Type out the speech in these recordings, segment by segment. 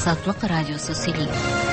Азатлык радиосы сөйли.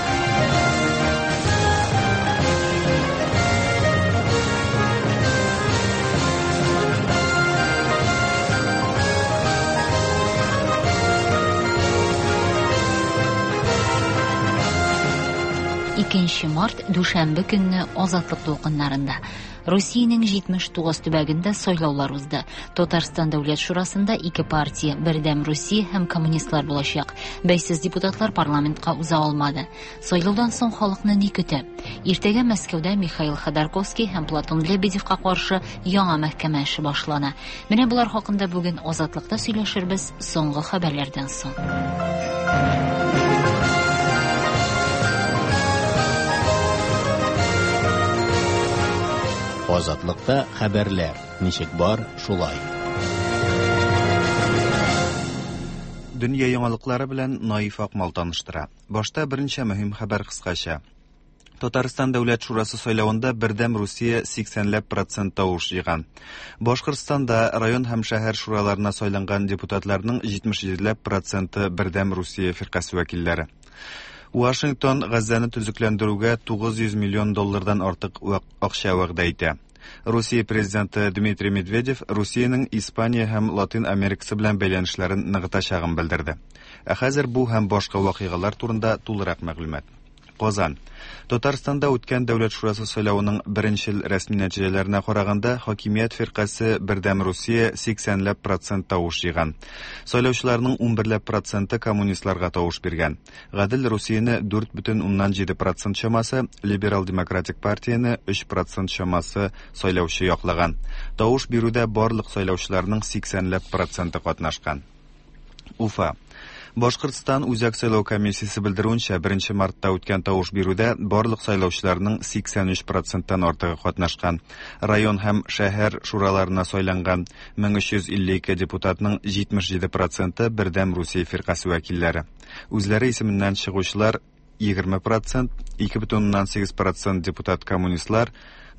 Март дүшәмбе көнне Азатлык толкыннарында Русиянең 79 төбәгендә сайлаулар узды. Татарстан дәүләт шурасында ике партия, Бердәм Русия һәм коммунистлар булачак. Бәйсез депутатлар парламентка уза алмады. Сайлаудан соң халыкны ни көтә? Иртәгә Мәскәүдә Михаил Ходорковский һәм Платон Лебедевка каршы яңа мәхкәмә эше башлана. Менә булар хакында бүген Азатлыкта сөйләшербез соңгы хәбәрләрдән соң. Азатлыкта хәбәрләр. Ничек бар, шулай. Дөнья яңалыклары белән Наиф Акмал таныштыра. Башта беренче мөһим хәбәр кыскача. Татарстан дәүләт шурасы сайлавында Бердәм Русия 80% тавыш җыйган. Башкортстанда район һәм шәһәр шураларына сайланган депутатларның 77% Бердәм Русия фиркасы вәкилләре. Вашингтон Газзаны төзекләндерүгә $900 миллион артык акча вәгъдә итә. Русия президенты Дмитрий Медведев Русиянең Испания һәм Латин Америкасы белән бәйләнешләрен ныгытачагын белдерде. Ә хәзер бу һәм башка вакыйгалар турында тулырак мәгълүмат. Казан. Татарстанда үткән дәүләт шурасы сайлавының беренче рәсми нәтиҗәләренә караганда, хакимият фиркасы Бердәм Русия 80% тавыш җыйган. Сайлаучыларның 11% коммунистларга тавыш биргән. Гадел Русияне 4,7% чамасы, Либерал Демократик партияне 3% чамасы сайлаучы яклаган. Тавыш бирүдә барлык сайлаучыларның 80% катнашкан. Уфа. Башкортстан үзәк сайлау комиссиясе белдерүенчә, 1 мартта үткән тавыш бирүдә барлык сайлаучыларның 83%-тан артыгы катнашкан. Район һәм шәһәр шураларына сайланган 1352 депутатның 77% Бердәм Русия фиркасы вәкилләре. Үзләре исеменнән чыгучылар 20%, 2,8% депутат коммунистлар,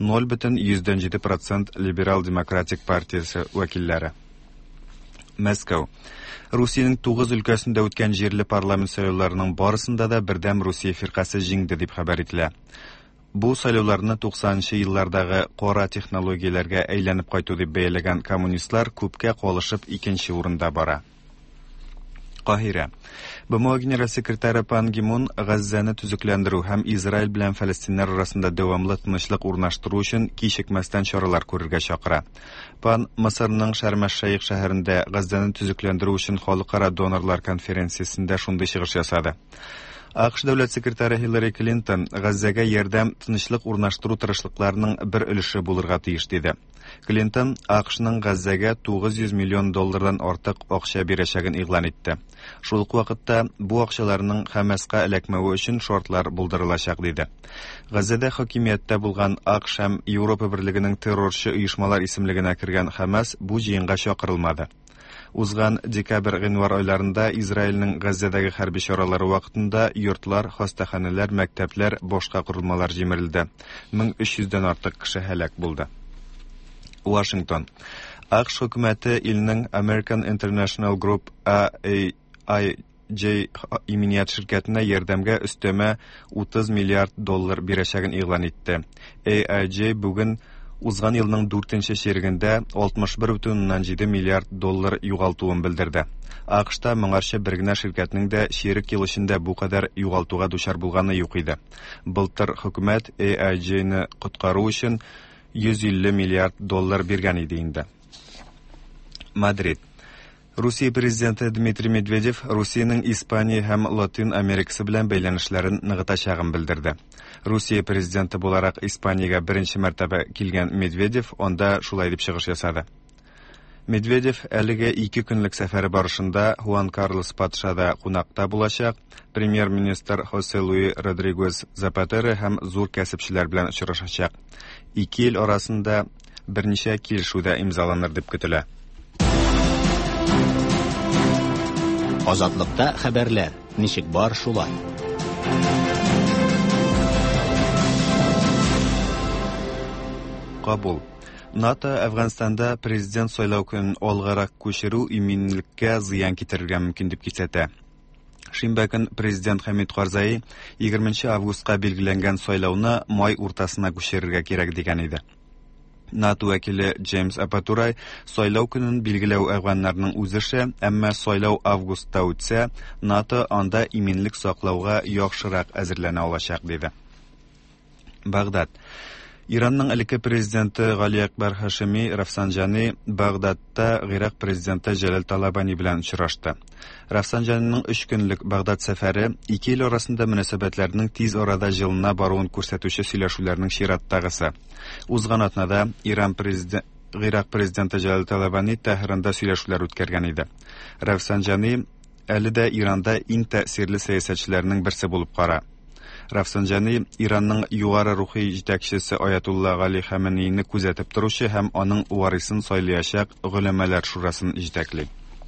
0,7% Либерал Демократик партиясе вәкилләре. Мәскәү. Русиянең 9 өлкәсендә үткән җирле парламент сайлауларының барысында да Бердәм Русия фиркасы җиңде дип хәбәр ителә. Бу сайлауларны 90-нчы еллардагы кара технологияләргә әйләнеп кайту дип бәяләгән коммунистлар күпкә калышып 2нче урында бара. Каһирә. БМО генераль секретаре Пан Ги Мун Газзаны төзекләндерү һәм Израиль белән фәлестиннәр арасында дәвамлы тынычлык урнаштыру өчен кичекмәстән чаралар күрергә чакыра. Пан Мисырның Шарм-әш-Шейх шәһәрендә Газзаны төзекләндерү өчен халыкара донорлар конференциясендә шундый чыгыш ясады. АКШ дәүләт секретаре Хиллари Клинтон Газзага ярдәм, тынычлык урнаштыру тырышлыкларының бер өлеше булырга тиеш диде. Клинтон АКШның Газзага $900 миллион артык акча бирәчәген игълан итте. Шул ук вакытта бу акчаларның Хәмәскә эләкмәве өчен шартлар булдырылачак диде. Газзада хакимияттә булган АКШ һәм Европа берлегенең террорчы оешмалар исемлегенә кергән Хәмәс бу җыенга чакырылмады. Узган декабрь-гыйнвар айларында Израильнең Газзадагы хәрби чаралары вакытында йортлар, хастаханәләр, мәктәпләр, башка корылмалар җимерелде. 1300-дән артык кеше һәлак булды. Вашингтон. АКШ хөкүмәте илнең American International Group AIJ иминият ширкәтенә ярдәмгә өстәмә $30 миллиард бирәчәген игълан итте. AIJ бүген узган елның 4нче чирегендә $61,7 миллиард югалтуын белдерде. АКШта моңарча бер генә ширкәтнең дә ширек ел эчендә бу кадәр югалтуга дучар булганы юк иде. Былтыр хөкүмәт AIJ-не коткару өчен $150 миллиард биргән иде инде. Мадрид. Русия президенты Дмитрий Медведев Русиянең Испания һәм Латин Америкасы белән бәйләнешләрен ныгытачагын белдерде. Русия президенты буларак Испаниягә беренче мәртәбә килгән Медведев анда шулай дип чыгыш ясады. Медведев әлегә 2 көнлек сәфәре барышында Хуан Карлос патшада кунакта булачак, премьер-министр Хосе Луи Родригес Запатеро һәм зур кәсепчеләр белән очрашачак. 2 ел арасында берничә килешүдә имзаланыр дип көтелә. Азатлыкта хәбәрләр. Ничек бар, шулай. Кабул. НАТО Әфганстанда президент сайлау көнен алгарак күчерү иминлеккә зыян китерергә мөмкин дип кисәтә. Шимбә көн президент Хамид Карзай 20 августка билгеләнгән сайлауны май уртасына күчерергә кирәк дигән иде. НАТО вәкиле Джеймс Апатурай сайлау көнен билгеләү әгъваннарның үзеше, әмма сайлау августта үтсә, НАТО анда иминлек саклауга яхшырак әзерләнә алачак диде. Багдад. Иранның элекке президенты Гали Акбар Хашеми Рафсанҗани Багдадта Гыйрак президенты Җәләл Талабани белән очрашты. Рафсанҗаниның 3 көнлек Багдад сәфәре ике ил арасында мөнәсәбәтләрнең тиз арада җылына баруын күрсәтүче сөйләшүләрнең чираттагысы. Узган атнада Гыйрак президенты Җәләл Талабани Тәһранда сөйләшүләр үткәргән иде. Рафсанҗани әле дә Иранда иң тәэсирле сәясәтчеләрнең берсе булып кара. Рафсанҗани Иранның югары рухи җитәкчесе Аятулла Гали Хаменейны күзәтеп торучы һәм аның варысын сайлаячак гөләмәләр шурасын җитәкли.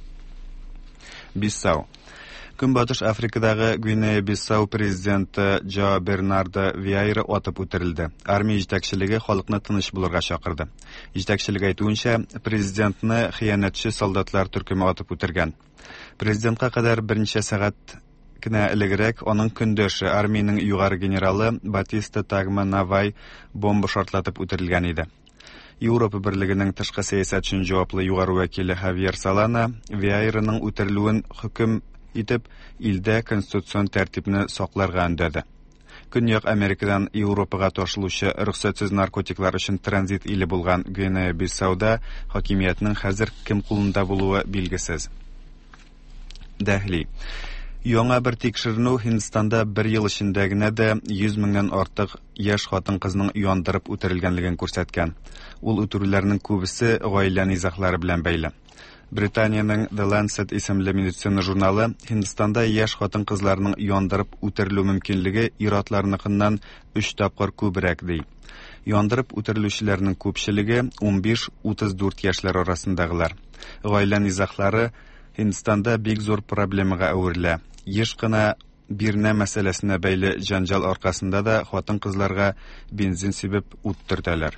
Бисау. Көнбатыш Африкадагы Гвинея-Бисау президенты Джо Бернардо Виейра атып үтерелде. Армия җитәкчелеге халыкны тыныч булырга чакырды. Җитәкчелек әйтүенчә, президентны хыянәтче солдатлар төркеме атып үтергән. Президентка кадәр берничә сәгать кенә элегрәк аның көндәше армиянең югары генералы Батиста Тагма Навай бомба шартлатып үтерелгән иде. Европа берлегенең тышкы сәясәт өчен җаваплы югары вәкиле Хавьер Солана Виейраның үтерелүен хөкем итеп илдә конституцион тәртипне сакларга өндәде. Көньяк Америкадан Европага ташылучы рөхсәтсез наркотиклар өчен транзит иле булган Гвинея-Бисауда хакимиятның хәзер кем кулында булуы билгесез. Дәхли. Яңа бер тикшеренү Һиндстанда 1 ел эчендә генә дә 100 меңнән артык яшь хатын-кызның яндырып үтерелгәнлеген күрсәткән. Ул үтерүләрнең күбесе гаилә низаглары белән бәйле. Британиянең The Lancet исемле медицина журналы Һиндстанда яшь хатын-кызларның яндырып үтерелү мөмкинлеге ир-атларныкыннан 3 тапкыр күбрәк ди. Яндырып үтерелүчеләрнең күпчелеге 15-34 яшьләр арасындагылар. Гаилә низаглары Һиндстанда бик зур проблемага әверелә. Еш кына бирнә мәсьәләсенә бәйле җанҗал аркасында да хатын-кызларга бензин сибеп ут төртәләр.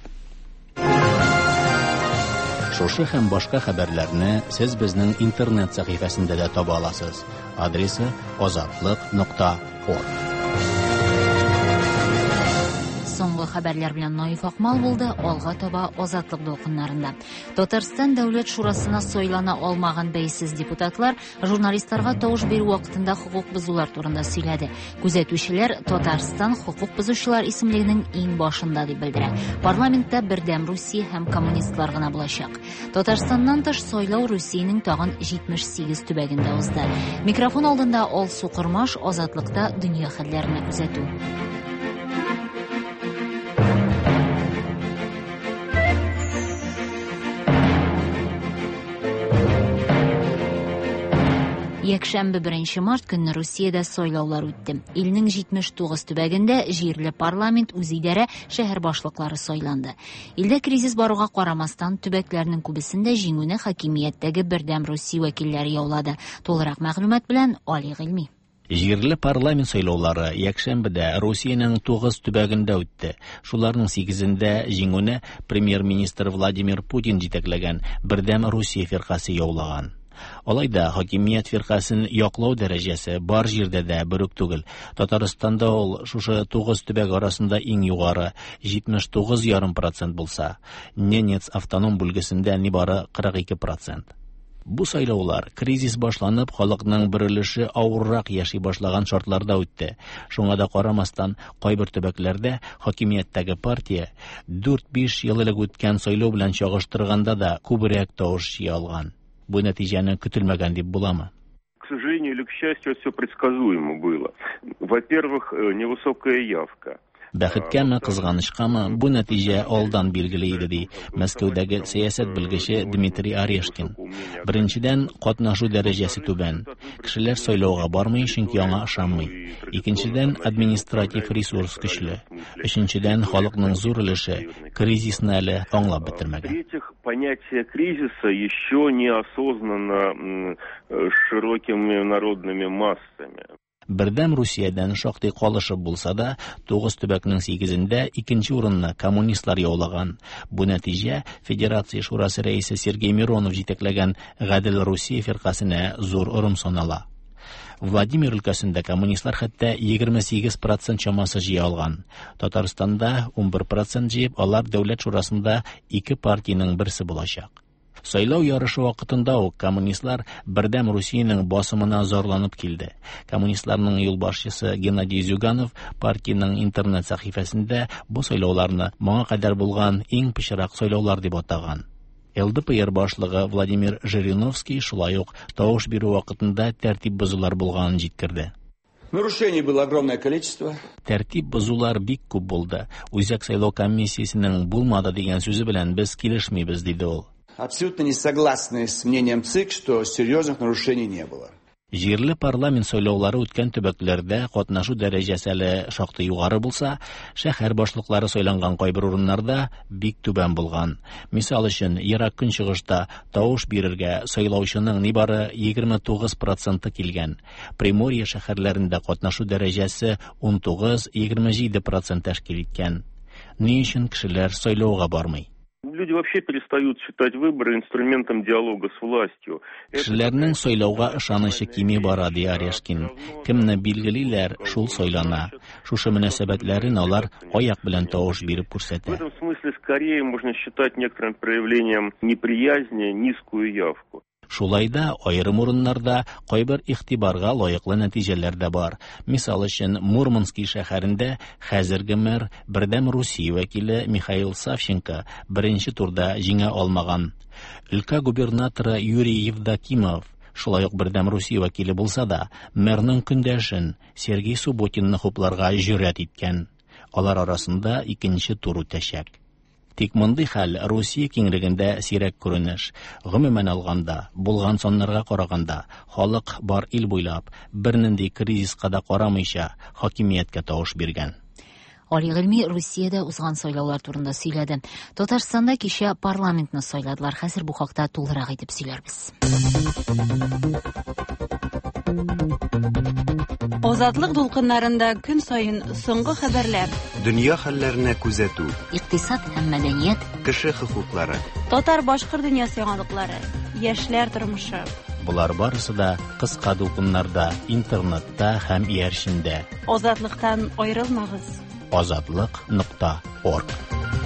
Шушы һәм башка хәбәрләрне сез безнең интернет сәхифәсендә дә таба аласыз. Адресы azatlык.org. Соңгы хәбәрләр белән Наиф Акмал булды, алга таба Азатлык дулкыннарында. Татарстан Дәүләт Шурасына сайлана алмаган бәйсез депутатлар журналистларга тавыш бирү вакытында хукук бузулар турында сөйләде. Күзәтүчеләр Татарстан хукук бузучылар исемлегенең иң башында дип белдерә. Парламентта бердәм Русия һәм коммунистлар гына булачак. Татарстаннан тыш сайлау Русиянең тагын 78 төбәгендә узды. Микрофон алдында Алсу Кырмаш Азатлыкта дөнья хәлләрен күзәтү. Якшәмбе 1 март көнне Русиядә сайлаулар үтте. Илнең 79 төбәгендә җирле парламент, үзидарә, шәһәр башлыклары сайланды. Илдә кризис баруга карамастан төбәкләрнең күбесендә җиңүне хакимияттәге бердәм Русия вәкилләре яулады. Толырак мәгълүмат белән Али Гыйльми. Җирле парламент сайлаулары якшәмбедә Русиянең 9 төбәгендә үтте. Шуларның 8-ендә җиңүне премьер-министр Владимир Путин җитәкләгән бердәм Русия фиркасы яулаган. Алайда хакимият фиркасын яклау дәрәҗәсе бар җирдә дә бер үк түгел. Татарстанда ул шушы 9 төбәк арасында иң югары 79,5% булса, Ненец автоном бүлгесендә нибары 42%. Бу сайлаулар кризис башланып, халыкның берилеше авыррак яши башлаган шартларда үтте. Шуңа да карамастан, кайбер төбәкләрдә хакимияттәге партия 4-5 ел элек үткән сайлау белән чагыштырганда да күбрәк тавыш җыя алган. Бу нәтиҗәне көтелмәгән дип буламы? К сожалению или к счастью, все предсказуемо было. Во-первых, невысокая явка. Бәхеткәме, кызганычкамы, бу нәтиҗә алдан билгеле иде ди Мәскәүдәге сәясәт белгече Дмитрий Орешкин. Беренчедән, катнашу дәрәҗәсе түбән. Кешеләр сайлауга бармый, чөнки аңа ышанмый. Икенчедән, административ ресурс көчле. Өченчедән, халыкның зур өлеше кризисны әле аңлап бетермәгән. В-третьих, понятие кризиса еще не осознано широкими народными массами. Бердәм Русиядән шактый калышып булса да, 9 төбәкнең 8-ендә икенче урынны коммунистлар яулаган. Бу нәтиҗә Федерация шурасы рәисе Сергей Миронов җитәкләгән Гадел Русия фиркасына зур урын санала. Владимир өлкәсендә коммунистлар хәтта 28% чамасы җыя алган. Татарстанда 11% җыеп, алар дәүләт шурасында 2 партиянең берсе булачак. Сайлау ярышы вакытында ук коммунистлар бердәм Русиянең басымына зарланып килде. Коммунистларның юлбашчысы Геннадий Зюганов партиянең интернет сәхифәсендә бу сайлауларны моңа кадәр булган иң пычрак сайлаулар дип атаган. ЛДПР башлыгы Владимир Жириновский шулай ук тавыш бирү вакытында тәртип бозулар булганын җиткерде. Нарушений было огромное количество. Тәртип бозулар бик күп булды. Үзәк сайлау комиссиясенең булмады дигән сүзе белән без килешмибез, диде ул. Абсолютно не согласны с мнением ЦИК, что серьезных нарушений не было. Җирле парламент сайлаулары үткән төбәкләрдә катнашу дәрәҗәсе әле шактый югары булса, шәһәр башлыклары сайланган кайбер урыннарда бик түбән булган. Мисал өчен, Ерак Көнчыгышта тавыш бирергә сайлаучының нибары 29% килгән. Приморье шәһәрләрендә катнашу дәрәҗәсе 19-27% тәшкил иткән. Ни өчен кешеләр сайлауга бармый? Люди вообще перестают считать выборы инструментом диалога с властью. Кешеләрнең сайлауга ышанычы кими бара, ди Орешкин. Кемне билгелиләр, шул сайлана. Шушы мөнәсәбәтләрен алар аяк белән тавыш биреп күрсәтә. В этом смысле скорее можно считать некоторым проявлением неприязни низкую явку. Шулай да аерым урыннарда кайбер игътибарга лаеклы нәтиҗәләр дә бар. Мисал өчен, Мурманский шәһәрендә хәзерге мэр Бердәм Русия вәкиле Михаил Савченко беренче турда җиңә алмаган. Өлкә губернаторы Юрий Евдокимов шулай ук Бердәм Русия вәкиле булса да, мэрның көндәшен Сергей Субботинны хупларга җөрьәт иткән. Алар арасында икенче тур үтәчәк. Тик мондый хәл Русия киңлегендә сирәк күренеш. Гомумән алганда, булган саннарга караганда, халык бар ил буйлап, бернинди кризиска да карамыйча хакимияткә тавыш биргән. Али Гыйльми Русиядә узган сайлаулар турында сөйләде. Татарстанда кичә парламентны сайладылар. Хәзер бу хакта тулырак итеп сөйләрбез. Азатлык дулкыннарында көн сайын соңгы хәбәрләр. Дөнья хәлләренә күзәтү. Икътисад һәм мәдәният. Кеше хокуклары. Татар-башкорт дөньясы яңалыклары. Яшьләр тормышы. Булар барысы да кыска дулкыннарда, интернетта һәм иярчендә. Азатлыктан аерылмагыз. Azatlık.org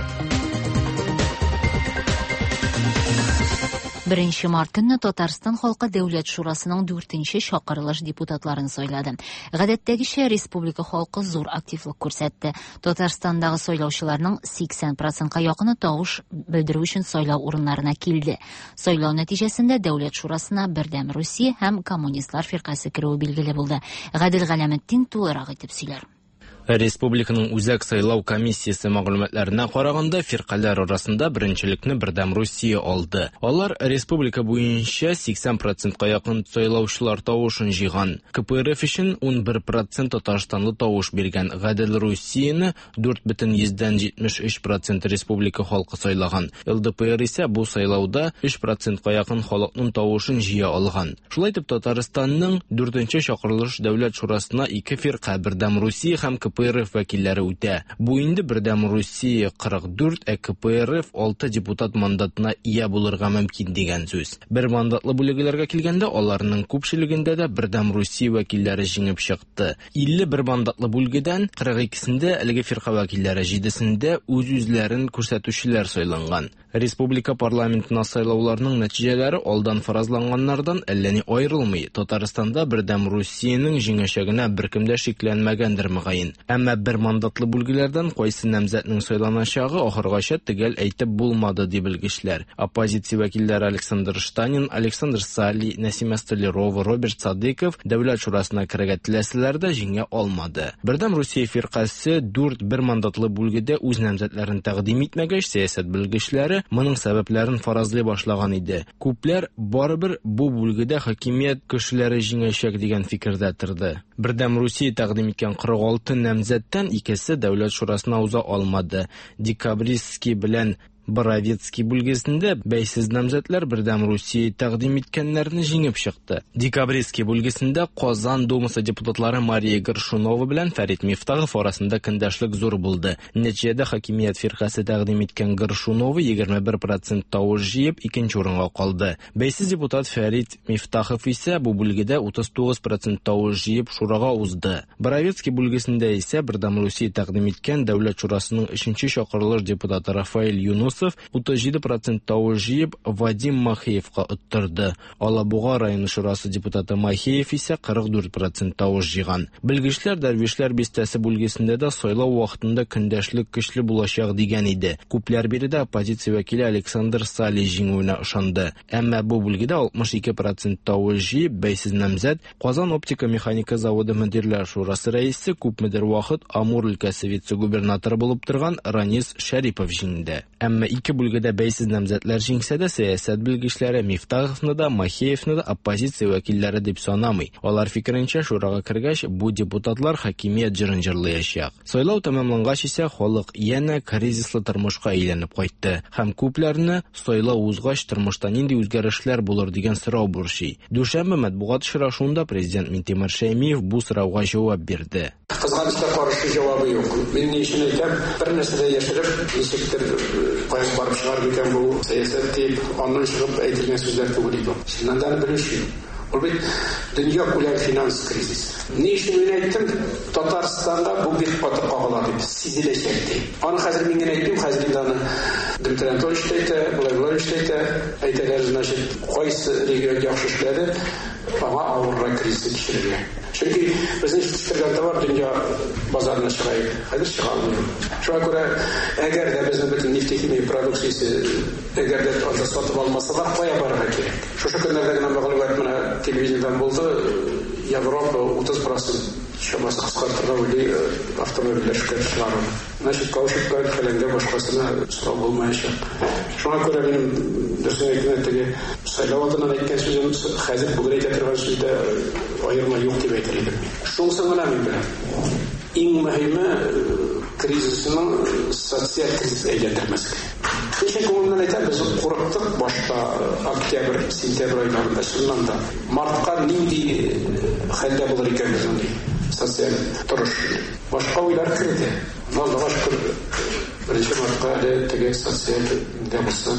1 март көнне Татарстан халкы дәүләт шурасының 4нче чакырылыш депутатларын сайлады. Гадәттәгечә республика халкы зур активлык күрсәтте. Татарстандагы сайлаучыларның 80%-ка якыны тавыш белдерү өчен сайлау урыннарына килде. Сайлау нәтиҗәсендә дәүләт шурасына Бердәм Русия һәм коммунистлар фиркасы керүе билгеле булды. Гадел Галәметдин тулырак итеп сөйләр. Республиканың үзәк сайлау комиссиясе мәгълүматларына караганда, фиркалар арасында беренчелекне Бердәм Русия алды. Алар республика буенча 80%-ка якын сайлаучылар тавышын җыйган. КПРФ өчен 11% Татарстанлы тавыш биргән. Гадел Русияны 4,73% республика халкы сайлаган. ЛДПР исә бу сайлауда 3%-ка якын халыкның тавышын җыя алган. Шулай итеп, Татарстанның 4нче чакырылыш дәүләт шурасына 2 фирка Бердәм Русия һәм КПРФ вәкилләре үтә. Бу инде Бердәм Русия 44, КПРФ 6 депутат мандатына ия булырга мөмкин дигән сүз. Бер мандатлы бүлегеләргә килгәндә, аларның күпчелегендә дә Бердәм Русия вәкилләре җиңеп чыкты. 51 мандатлы бүлегедән 42сендә әлеге фирка вәкилләре, 7сендә үз-үзләрен күрсәтүчеләр сайланган. Республика парламентына сайлауларның нәтиҗәләре алдан фаразланганнардан әллә ни аерылмый. Татарстанда Бердәм Русиянең җиңәчәгенә беркем дә шикләнмәгәндер мөгаен. Әмма бер мандатлы бүлгеләрдән кайсы намзәтнең сайланачагы ахыргача төгәл әйтеп булмады ди белгечләр. Оппозиция вәкилләре Александр Штанин, Александр Сали, Насима Столярова, Роберт Садыков дәүләт шурасына керергә теләсәләр дә җиңә алмады. Бердәм Русия фиркасы 4 бер мандатлы бүлгедә үз намзәтләрен тәкъдим итмәгәч, сәясәт белгечләре моның сәбәпләрен фаразлый башлаган иде. Күпләр барыбер бу бүлгедә хакимият кешеләре җиңәчәк дигән фикердә торды. Бердәм Русия тәкъдим иткән 46 намзәттән икесе дәүләт шурасына уза алмады. Декабристский белән Боровецкий бүлгесендә бәйсез намзәтләр бердәм Русия тәкъдим иткәннәрне җиңеп чыкты. Декабристский бүлгесендә Казан Думасы депутатлары Мария Горшунова белән Фәрит Мифтахов арасында көндәшлек зур булды. Нәтиҗәдә хакимият фиркасы тәкъдим иткән Горшунова 21% тавыш җыеп икенче урынга калды. Бәйсез депутат Фәрит Мифтахов исә бу бүлгедә 39% тавыш җыеп шурага узды. Боровецкий бүлгесендә исә бердәм Русия тәкъдим иткән Дәүләт шурасының 3нче чакырылыш депутаты Рафаэль Юнусов 37% тавыш җыеп Вадим Махеевка оттырды. Алабуга районы шурасы депутаты Махеев исә 44% тавыш җыйган. Белгечләр Дәрвишләр бистәсе бүлгесендә дә сайлау вакытында көндәшлек көчле булачак дигән иде. Күпләр биредә оппозиция вәкиле Александр Сали җиңүенә ышанды. Әмма бу бүлгедә 62% тавыш җыеп бәйсез намзәт Казан оптика-механика заводы мөдирләр шурасы рәисе күпмедер вакыт Амур өлкәсе вице-губернаторы булып торган Ранис Шәрипов җиңде. Әмма ике бүлгедә бәйсез намзәтләр җиңсә дә сәясәт белгечләре Мифтаховны да, Махеевны да оппозиция вәкилләре дип санамый. Алар фикеренчә, шурага кергәч, бу депутатлар хакимият җырын җырлаячак. Сайлау тәмамлангач исә халык янә кризислы тормышка әйләнеп кайтты. Һәм күпләрне сайлау узгач тормышта нинди үзгәрешләр булыр дигән сорау бурчый. Дүшәмбе матбугат очрашуында президент Минтимер Шәймиев бу сорауга җавап бирде. Кызганычка каршы җавабы юк. Мин ни өчен әйтәм, бер нәрсәдә яшереп, ничектер кайсы барып чыгар икән бу сәясәт дип, аннан чыгып әйтелгән сүзләр түгел иде. Шуннан белүче. Ул бит дөнья күләм финанс кризис. Ни өчен мин әйттем, Татарстанда бу бик каты кагыла дип сизеләчәк ди. Аны хәзер мин генә әйтим, хәзер инде аны Дмитрий Анатольевич әйтә, Владимир әйтәләр, значит, кайсы регион яхшы эшләде, аңа авыррак кризис кичерергә. Чөнки безнең фикергә товар дөнья базарына чыгай, хәзер чыга алмый. Шуңа күрә, әгәр дә безнең бөтен нефтехимия продукциясе әгәр дә анда сатып алмасалар, кая барырга кирәк. Шушы көннәрдә генә мәгълүмат менә телевизиядән булды, Европа 30% чамасы кыскартырга уйлый автомобильләр эшләп Значит, каучукка фәләнгә башкасына сорау булмаячак. Шуңа күрә минем дөресен әйткәндә, сайлау алдыннан әйткән сүзем хәзер бүген әйтә торган сүздә аерма юк дип әйтер идем. Шунысын гына мин беләм. Иң мөһиме кризисның социаль кризис әйләндермәске. Ничек күңелнән әйтәм, без курыктык башта октябрь, сентябрь айларында, шуннан да мартка нинди хәлдә булыр икән безнең социаль торыш. Башка уйлар керде. Аллага шөкер, беренче мартка әле теге социаль дә булса,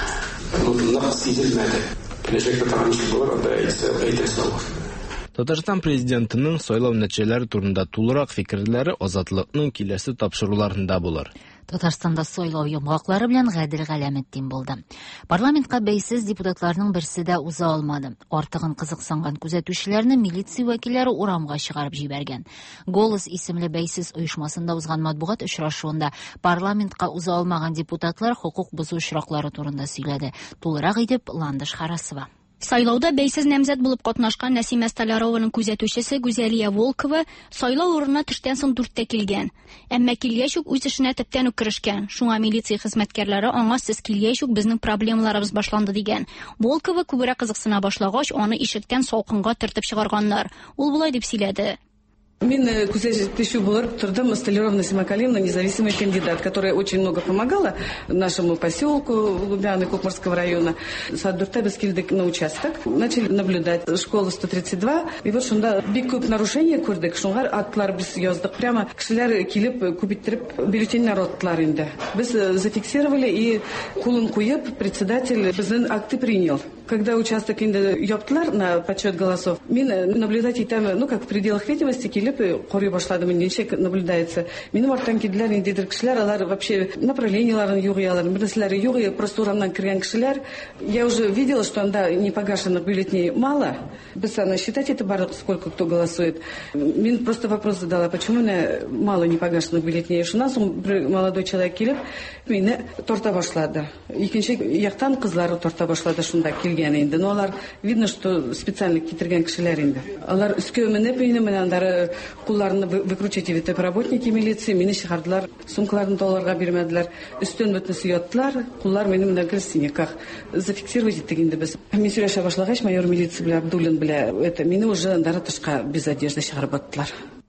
нык сизелмәде. Киләчәктә тагын ничек булыр, анда әйтәсе алыр. Татарстан президентының сайлау нәтиҗәләре турында тулырак фикерләре Азатлыкның киләсе тапшыруларында булыр. Татарстанда сайлау йомгаклары белән Гадел Галәметдин булды. Парламентка бәйсез депутатларның берсе дә уза алмады. Артыгын кызыксанган күзәтүчеләрне милиция вәкилләре урамга чыгарып җибәргән. Голос исемле бәйсез оешмасында узган матбугат очрашуында парламентка уза алмаган депутатлар хукук бозу очраклары турында сөйләде. Тулырак итеп Ландыш Харасова. Сайлауда бәйсез намзәт булып катнашкан Нәсимә Столярованың күзәтүчесе Гүзәлия Волкова сайлау урынына төштән соң 4тә килгән. Әмма килгәч үк үз эшенә төптән үк керешкән. Шуңа милиция хезмәткәрләре аңа сез килгәч үк безнең проблемаларыбыз башланды дигән. Волкова күбрәк кызыксына башлагач, аны ишектән салкынга тыртып чыгарганнар. Ул булай дип сөйләде. Мин күзәтүче булып тордым, Столярова Насима Калимовна, независимый кандидат, которая очень много помогала нашему поселку Лубяны Кукмарского района. Саддурта без килдек на участок, начали наблюдать школу 132, и вот шунда бик күп нарушение күрдек, шуңар атлар без яздык, прямо кешеләр килеп күпиттереп бюллетеньнәр аттылар инде. Без зафиксировали и кулын куеп, председатель безнең акты принял. Когда участок инде яптылар на подсчет голосов, мин наблюдать итәм, как в пределах видимости килеп корый башладым, ничек наблюдается. Минем арттан килделәр инде кешеләр, алар вообще направлениеларын югыялар, берселәре югый, просто урамнан кергән кешеләр. Я уже видела, что анда непогашенных бюллетеней мало. Без аны считать это бардык, сколько кто голосует. Мин просто вопрос задала, почему мало непогашенных бюллетеней. Шуннан соң молодой человек килеп, мине торта башлады. Икенче яктан кызлары торта башлады, шунда инде. Но алар видно, что специально китергән кешеләр инде. Алар өскә менеп инде, андары кулларны выкручивать итеп работники милиции, мине чыгардылар, сумкаларын долларга бирмәделәр. Өстен бөтенесе яттылар, куллар минем менә грязь-синяках. Зафиксировать иттек инде без. Мин сөйләшә башлагач, майор милиция белән Абдуллин белән мине уже андары тышка без одежды чыгарып аттылар.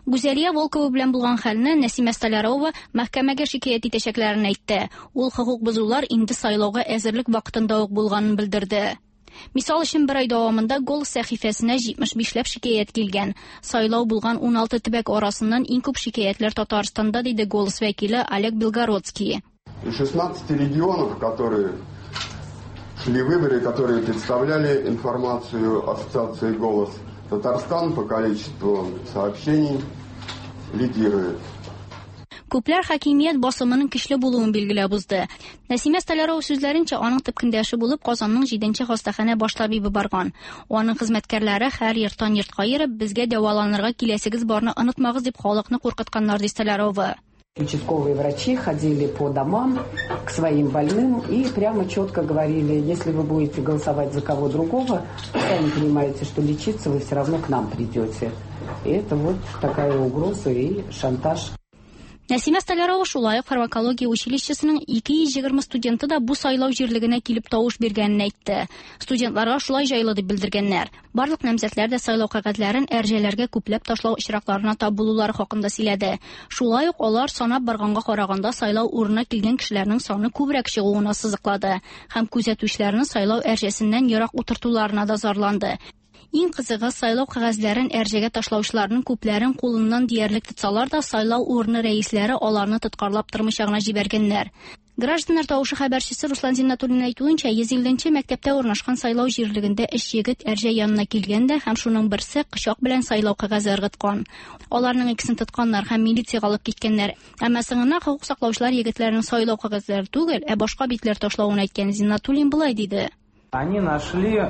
Гүзәлия Волкова белән булган хәлне Нәсимә Столярова мәхкәмәгә шикаят итәчәкләрен әйтте. Ул хокук бозулар инде сайлауга әзерлек вакытында ук булганын белдерде. Мисал өчен бер ай дәвамында Голос сәхифәсенә 75ләп шикаят килгән. Сайлау булган 16 төбәк арасыннан иң күп шикаятлар Татарстанда, диде Голос вәкиле Олег Белгородский. 16 регионов, которые шли выборы, которые представляли информацию ассоциации «Голос», Татарстан по количеству сообщений лидирует. Күпләр хакимият басымының көчле булуын билгеләп узды. Нәсимә Столярова сүзләренчә, аның төпкендәше булып Казанның 7нче хастаханә баш табибы барган. Аның хезмәткәрләре һәр йорттан йортка йөреп, безгә дәваланырга киләсегез барны онытмагыз дип халыкны куркытканнар, ди Столярова. Участковые врачи ходили по домам к своим больным и прямо четко говорили: если вы будете голосовать за кого другого, сами понимаете, что лечиться вы все равно к нам придете. И это вот такая угроза и шантаж. Нәсимә Столярова шулай ук фармакология училищесының 220 студенты да бу сайлау җирлегенә килеп тавыш биргәнен әйтте. Студентларга шулай җайлы дип белдергәннәр. Барлык намзәтләр дә сайлау кагазьләрен әрҗәләргә күпләп ташлау очракларына тап булулары хакында сөйләде. Шулай ук алар санап барганга караганда сайлау урынына килгән кешеләрнең саны күбрәк чыгуына сызыклады һәм күзәтүчләрне сайлау әрҗәсеннән ерак утыртуларына да зарланды. Иң кызыгы, сайлау кагазьләрен әрҗәгә ташлаучыларның күпләрен кулыннан диярлек тотсалар да, сайлау урыны рәисләре аларны тоткарлап тормыйча җибәргәннәр. Гражданнар тавышы хәбәрчесе Руслан Зиннатуллин әйтүенчә, 150-нче мәктәптә урнашкан сайлау җирлегендә 3 егет әрҗә янына килгәндә һәм шуның берсе кычак белән сайлау кагазе ыргыткан. Аларның икесен тотканнар һәм милициягә алып киткәннәр. Әмма соңыннан хокук саклаучылар егетләрнең сайлау кагазлары түгел, ә башка битләр ташлавын әйткән Зиннатуллин булай диде. Они нашли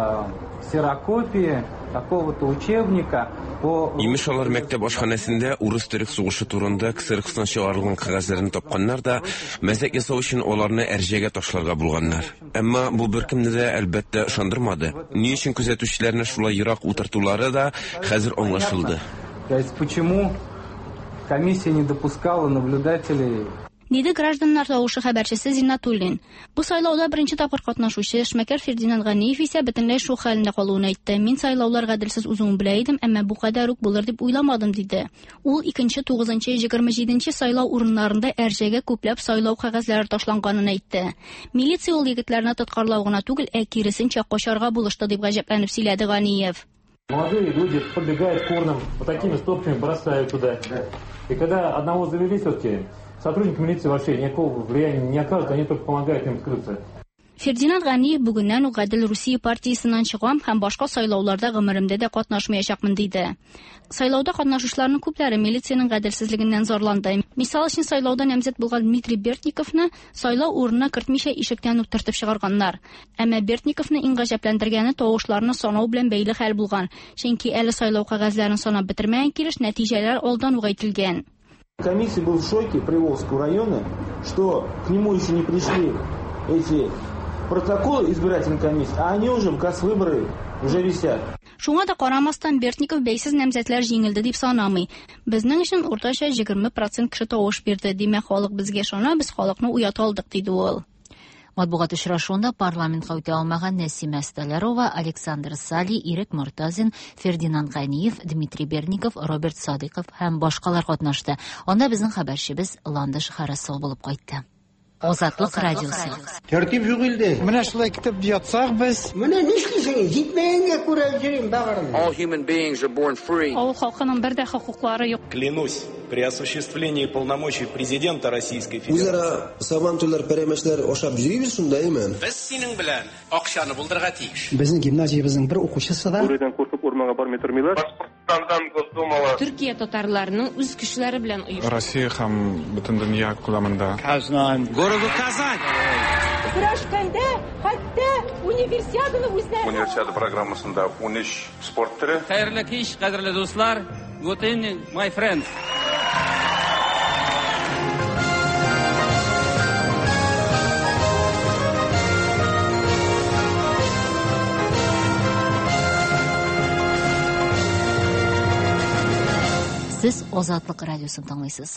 ксерокопии такого-то учебника по... Имеш алар мәктәп ашханәсендә урыс-төрек сугышы турында ксерокстан чыгарылган кагазларын тапканнар да, мәзәк ясау өчен аларны әрҗәгә ташларга булганнар. Әмма бу беркемне дә әлбәттә ышандырмады. Ни өчен күзәтүчеләрне шулай ерак утыртулары да хәзер аңлашылды. То есть почему комиссия не допускала наблюдателей? Диде гражданнар тавышы хәбәрчесе Зиннатуллин. Бу сайлауда беренче тапкыр катнашучы Эшмәкәр Фердинанд Ганиев исә бөтенләй шул хәлендә калуын әйтте. Мин сайлаулар гаделсез узуын белә идем, әмма бу кадәр үк булыр дип уйламадым, диде. Ул 2нче, 9нчы, 27нче сайлау урыннарында әрҗәгә күпләп сайлау кагазлары ташланганын әйтте. Милиция ул егетләрне тоткарлау гына түгел, ә киресенчә качарга булышты дип гаҗәпләнеп сөйләде Ганиев. Молодые люди подбегают к урнам, вот такими стопками бросают туда. И когда одного завели, все-таки сотрудники милиции вообще никакого влияния не оказывают, они только помогают им скрыться. Фердинанд Ганиев бүгеннән үк Гадел Русия партиясыннан чыгам һәм башка сайлауларда гомеремдә дә катнашмаячакмын, диде. Сайлауда катнашучыларның күпләре милициянең гаделсезлегеннән зарланды. Мисал өчен сайлауда намзәт булган Дмитрий Бертниковны сайлау урынына кертмичә ишектән үк тартып чыгарганнар. Әмма Бертниковны иң гаҗәпләндергәне тавышларны санау белән бәйле хәл булган. Чөнки әле сайлау кагазларын санап бетермәгән килеш нәтиҗәләр алдан ук әйтелгән. Комиссия был в шоке Приволжского района, что к нему еще не пришли эти протоколы избирательной комиссии, а они уже, как выборы, уже висят. Шуңа да карамастан Бертников бәйсез намзәтләр җиңелде дип санамый. Безнең өчен уртача 20% кеше тавыш бирде. Димәк, халык безгә ышана, без халыкны уята алдык, диде ул. Матбугат очрашуында парламентка үтә алмаган Нәсимә Столярова, Александр Сали, Ирек Мортазин, Фердинанд Ганиев, Дмитрий Берников, Роберт Садыков һәм башкалар катнашты. Анда безнең хәбәрчебез Ландыш Харасов булып кайтты. Азатлык радиосы. Тәртип юк илдә. Менә шулай китеп ятсак без. Менә нишлисең? Җитмәгәнгә күрә йөрим багырны. All human beings are born free. Авыл халкының бер дә хокуклары юк. Клянусь, при осуществлении полномочий президента Российской Федерации. Үзара сабантуйлар пәрәмәчләр ашап йөрибез шундаймы? Без синең белән акчаны булдырга тиеш. Безнең гимназиябезнең бер укучысы да. Бурыдан куркып урманга бармый тормыйлар. Башкортстандан Госдумала. Төркия татарларының үз көчләре белән оештырылган. Россия һәм бөтен дөнья күләмендә. Казан, городу Казань. Көрәшкәндә хәтта универсиаданы үзләре. Универсиада программасында 13 спорт төре. Хәерле кич, кадерле дуслар. Good evening, my friends. Сез Сез Азатлык радиосын тыңлыйсыз.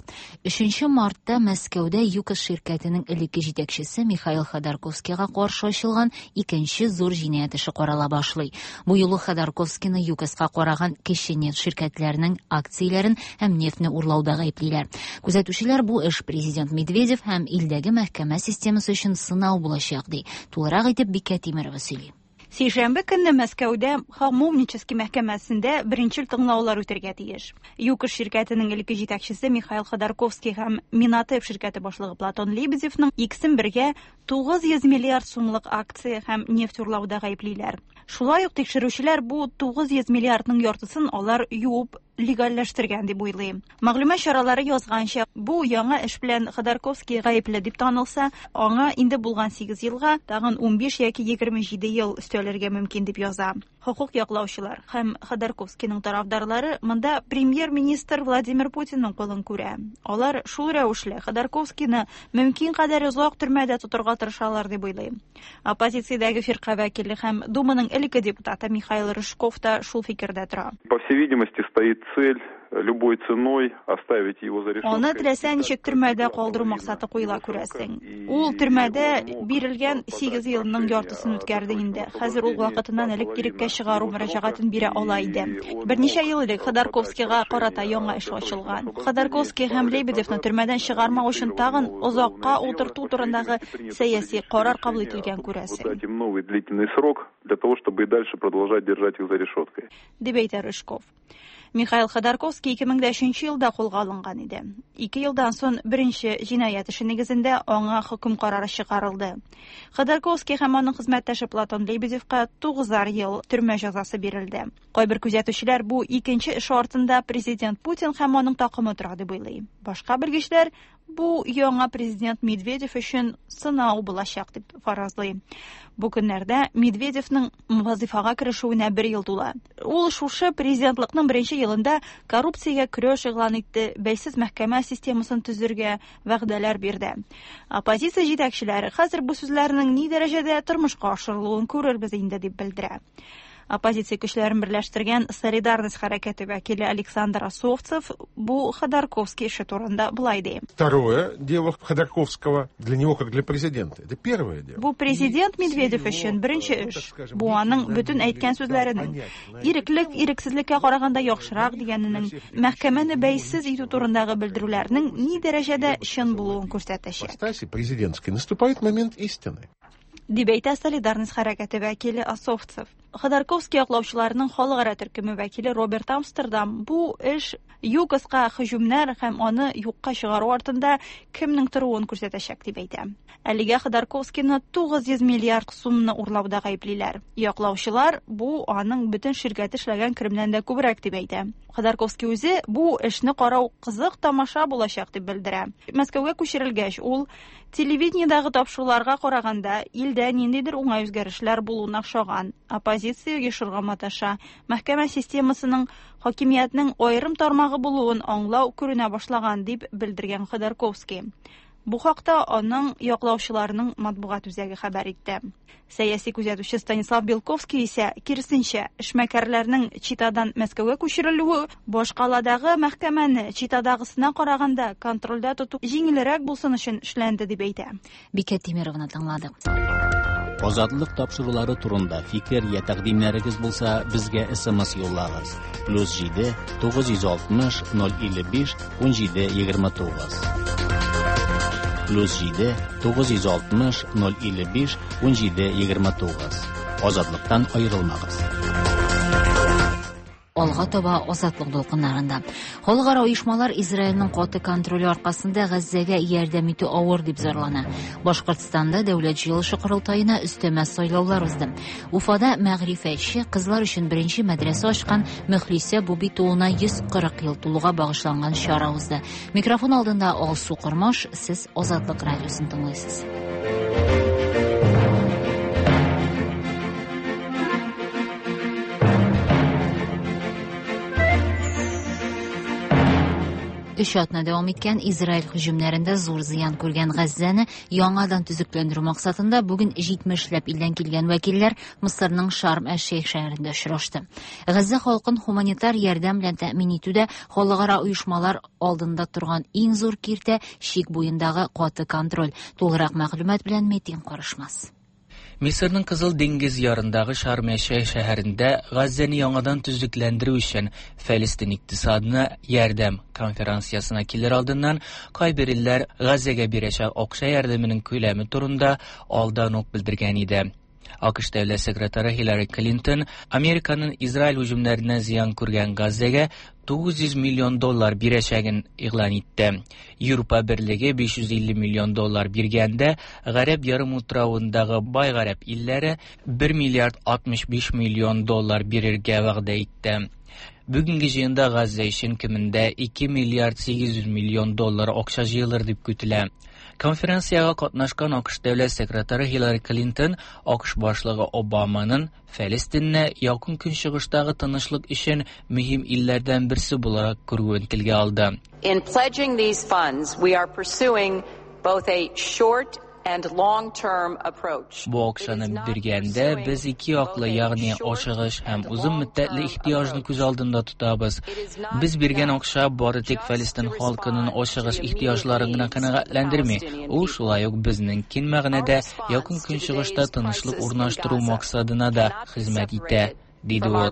3 мартта Мәскәүдә ЮКОС ширкәтенең элекке җитәкчесе Михаил Ходорковскийга каршы ачылган икенче зур җинаять эше карала башлый. Бу юлы Ходорковскийны ЮКОСка караган кече нефть ширкәтләренең акцияләрен һәм нефтьне урлауда гаеплиләр. Күзәтүчеләр бу эш президент Медведев һәм илдәге мәхкәмә системасы өчен сынау булачак ди. Тулырак итеп Бикә Тимерова сөйли. Сейшәмбе көнне Мәскәүдә Хамовнический мәхкәмәсендә беренче тыңлаулар үтәргә тиеш. ЮКОС ширкәтенең элекке җитәкчесе Михаил Ходорковский һәм Минатеп ширкәте башлыгы Платон Лебедевның икесен бергә 900 миллиард сумлык акция һәм нефть урлауда гаеплиләр. Шулай ук тикшерүчеләр бу 900 миллиардның яртысын алар юып легалләштергән дип уйлый. Мәгълүмат чаралары язганча, бу яңа эш белән Ходорковский гаепле дип танылса, аңа инде булган 8 елга тагын 15 яки 27 ел өстәлергә мөмкин дип яза. Хукук яклаучылар һәм Ходорковскийның тарафдарлары монда премьер-министр Владимир Путинның кулын күрә. Алар шул рәвешле Ходорковскийны мөмкин кадәр озак төрмәдә тотырга тырышалар дип уйлый. Оппозициядәге фирка вәкиле һәм Думаның элекке депутаты Михаил Рыжков та шул фикердә тора. По всей видимости, стоит цель любой ценой оставить его за решеткой. Аны теләсә ничек төрмәдә калдыру максаты куела күрәсең. Ул төрмәдә бирелгән 8 елның яртысын үткәрде инде. Хәзер ул вакытыннан элек иреккә чыгару мөрәҗәгатен бирә ала иде. Берничә ел элек Ходорковскийга карата яңа эш ачылган. Ходорковский һәм Лебедевны төрмәдән чыгармау өчен тагын озакка утырту турындагы сәяси карар кабул ителгән күрәсең. Новый длительный срок для того, чтобы и дальше продолжать держать их за решеткой. Дип әйтә Рыжков. Михаил Ходорковский 2003 елда кулга алынган иде. 2 елдан соң беренче җинаять эше нигезендә аңа хөкем карары чыгарылды. Ходорковский һәм аның хезмәттәше Платон Лебедевка 9 ел төрмә җәзасы бирелде. Кайбер күзәтүчеләр бу икенче эш артында президент Путин һәм аның такымы тора дип уйлый. Башка белгечләр бу яңа президент Медведев өчен сынау булачак дип фаразлый. Бу көннәрдә Медведевның вазифага керешүенә 1 ел тула. Ул шушы президентлыкның беренче елында коррупциягә көрәш игълан итте, бәйсез мәхкәмә системасын төзергә вәгъдәләр бирде. Оппозиция җитәкчеләре хәзер бу сүзләрнең ни дәрәҗәдә тормышка ашырылуын күрербез инде дип белдерә. Оппозиция көчләрен берләштергән Солидарность хәрәкәте вәкиле Александр Осовцев бу Ходорковский эше турында булай ди. Второе дело Ходорковского для него как для президента. Это первое дело. Бу президент Медведев өчен беренче эш. Бу аның бөтен әйткән сүзләренең иреклек ирексезлеккә караганда яхшырак дигәненең мәхкәмәне бәйсез итү турындагы белдерүләрнең ни дәрәҗәдә чын булуын күрсәтәчәк. В стасе президентской наступает момент истины. Дип әйтә Солидарность хәрәкәте вәкиле Осовцев. Ходорковский яклаучыларының халыкара төркеме вәкиле Роберт Амстердам бу эш ЮКОСка һөҗүмнәр һәм аны юкка чыгару артында кемнең торуын күрсәтәчәк дип әйтә. Әлегә Ходорковскийны 900 миллиард сумны урлауда гаеплиләр. Яклаучылар бу аның бөтен ширкәте эшләгән кремнән дә күбрәк дип әйтә. Ходорковский үзе бу эшне карау кызык тамаша булачак дип белдерә. Мәскәүгә күчерелгәч, ул телевидениедагы тапшыруларга караганда илдә ниндидер уңай үзгәрешләр булуына охшаган. Оппозиция ешырга маташа. Мәхкәмә системасының хакимиятның аерым тармагы булуын аңлау күренә башлаган дип белдергән Ходорковский. Бу хакта аның яклаучыларының матбугат үзәге хәбәр итте. Сәяси күзәтүче Станислав Белковский исә киресенчә эшмәкәрләрнең Читадан Мәскәүгә күчерелүе башкаладагы мәхкәмәне Читадагысына караганда контрольдә тоту җиңелрәк булсын өчен эшләнде дип әйтә. Бикә Тимеровны тыңладык. Азатлык тапшырулары турында фикер я тәкъдимнәрегез булса, безгә SMS юллагыз. +7 960 055 1729. +7 960 055 1729. Азатлыктан аерылмагыз. Алга таба азатлык дулкыннарында. Халыкара оешмалар Израильнең каты контроле аркасында Газзага ярдәм итү авыр дип зарлана. Башкортстанда дәүләт җыелышы корылтаена өстәмә сайлаулар узды. Уфада мәгърифәтче кызлар өчен беренче мәдрәсә ачкан Мөхлисә Буби туына 140 ел тулуга багышланган чара узды. Микрофон алдында Алсу Кырмаш, сез Азатлык радиосын тыңлыйсыз. 3 атна дәвам иткән Израиль һөҗүмнәрендә зур зыян күргән Газзаны яңадан төзекләндерү максатында бүген 70ләп илдән килгән вәкилләр Мисырның Шарм-әш-Шейх шәһәрендә очрашты. Газза халкын гуманитар ярдәм белән тәэмин итүдә халыкара оешмалар алдында торган иң зур киртә шик буендагы каты контроль. Тулырак мәгълүмат белән Метин Карышмас. Мисырның Кызыл диңгез ярындагы Шарм-әш-Шейх шәһәрендә Газзаны яңадан төзекләндерү өчен Фәлестин икътисадына ярдәм конференциясына килер алдыннан кайбер илләр Газзага бирәчәк акча ярдәменең күләме турында алдан ук белдергән иде. АКШ дәүләт секретары Хиллари Клинтон Американың Израиль һөҗүмнәреннән зыян күргән Газзага $900 миллион бирәчәген игълан итте. Европа берлеге $550 миллион биргәндә, Гарәп ярымутравындагы бай гарәп илләре $1 миллиард $65 миллион бирергә вәгъдә итте. Бүгенге җыенда Газза өчен кимендә $2 миллиард $800 миллион акча җыелыр дип көтелә. Конференцияга катнашкан АКШ дәүләт секретары Хиллари Клинтон АКШ башлыгы Обаманың Фәлестинне якын көнчыгыштагы тынычлык өчен мөһим илләрдән берсе буларак күрүен телгә алды. In pledging these funds, we are pursuing both a short and long-term approach. Бу акчаны биргәндә без ике яклы, ягъни ашыгыч һәм узын мөддәтле ихтияҗны күз алдында тотабыз. Без биргән акча бары тик Фәлестин халкының ашыгыч ихтияҗларын гына канәгатьләндерми, ул шулай ук безнең киң мәгънәдә якын көнчыгышта тынычлык урнаштыру максатына да хезмәт итә, диде ул.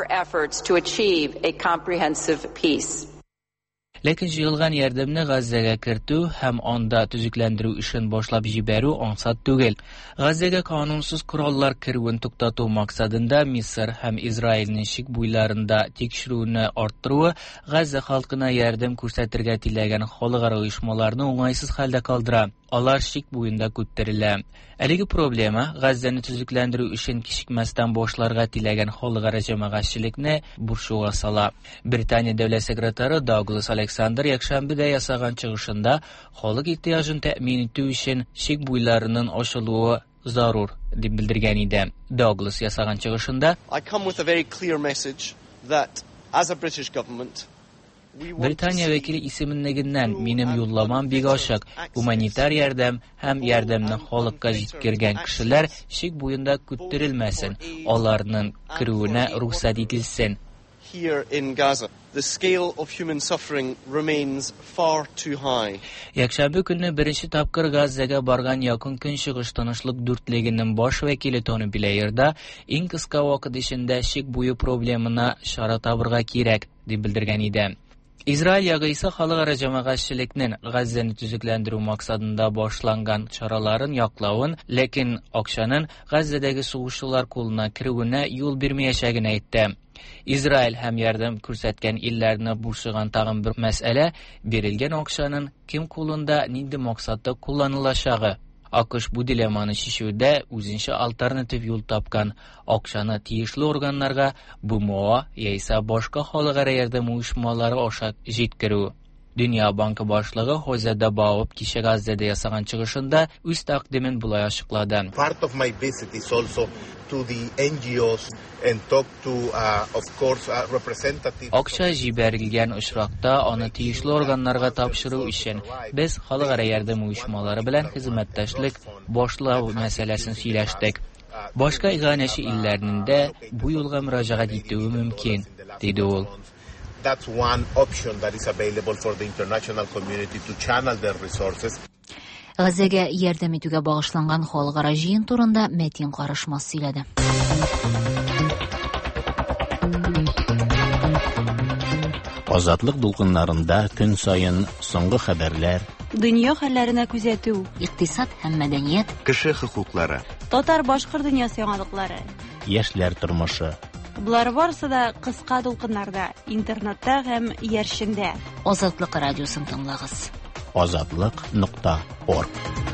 Ләкин җыелган ярдәмне Газзага кертү һәм анда төзекләндерү эшен башлап җибәрү ансат түгел. Газзага канунсыз кораллар керүен туктату максатында Мисыр һәм Израильнең шик буйларында тикшерүне арттыруы Газза халкына ярдәм күрсәтергә теләгән халыкара оешмаларны уңайсыз хәлдә калдыра. Алар шик буенда күтәрелә. Әлеге проблема Газзаны төзекләндерү өчен кичекмәстән башларга теләгән халыкара җәмәгатьчелекне бурчуга сала. Британия дәүләт секретары Даглас Александр якшәмбедә ясаган чыгышында халык ихтияҗын тәэмин итү өчен шик буйларының ачылуы зарур дип белдергән иде. Даглас ясаган чыгышында I come with a very clear message that as a British government Британия вәкиле исемлегеннән минем юлламам бик ачык. Гуманитар ярдәм һәм ярдәмне халыкка җиткергән кешеләр шик буенда күтәрелмәсен, аларның керүенә рөхсәт ителсен. Here in Gaza, the scale of human suffering remains far too high. Якшәмбе көнне беренче тапкыр Газзага барган якын көнчыгыш тынычлык дүртлегенең баш вәкиле Тони Блеерда иң кыска вакыт эчендә шик буе проблемына чара табырга кирәк дип белдергән иде. Израиль ягы исә халыкара җәмәгатьчелекнең Газзаны төзекләндерү максатында башланган чараларын яклавын, ләкин акчаның Газзадагы сугышчылар кулына керүенә юл бирмәячәген әйтте. Израиль һәм ярдәм күрсәткән илләрне бурчыган тагын бер мәсьәлә бирелгән акчаның кем кулында нинди максатта кулланылачагы. АКШ бу дилемманы чишүдә үзенчә альтернатив юл тапкан. Акчаны тиешле органнарга БМО яисә башка халыкара ярдәм оешмалары аша җиткерү. Дөнья банкы башлыгы Хозе Дабаов кичә Газзада ясаган чыгышында үз тәкъдимен булай ачыклады. Part of my visit is also to the NGOs and talk to of course representatives. Акча җибәрелгән очракта аны тиешле органнарга тапшыру өчен без халыкара ярдәм оешмалары белән хезмәттәшлек башлау мәсьәләсен сөйләштек. Башка иганәче илләрнең дә бу юлга мөрәҗәгать итүе мөмкин, диде ул. That's one option that is available for the international community to channel their resources. Газзага ярдәм итүгә багышланган халыкара җыен турында Метин Карышмас сөйләде. Азатлык дулкыннарында көн сайын соңгы хәбәрләр, дөнья хәлләренә күзәтү, икътисад һәм мәдәният, кеше хокуклары, татар-башкорт дөньясы яңалыклары, яшьләр тормышы. Булар барысы да кыска дулкыннарда, интернетта һәм яршендә. Азатлык радиосын тыңлагыз. Azatliq.org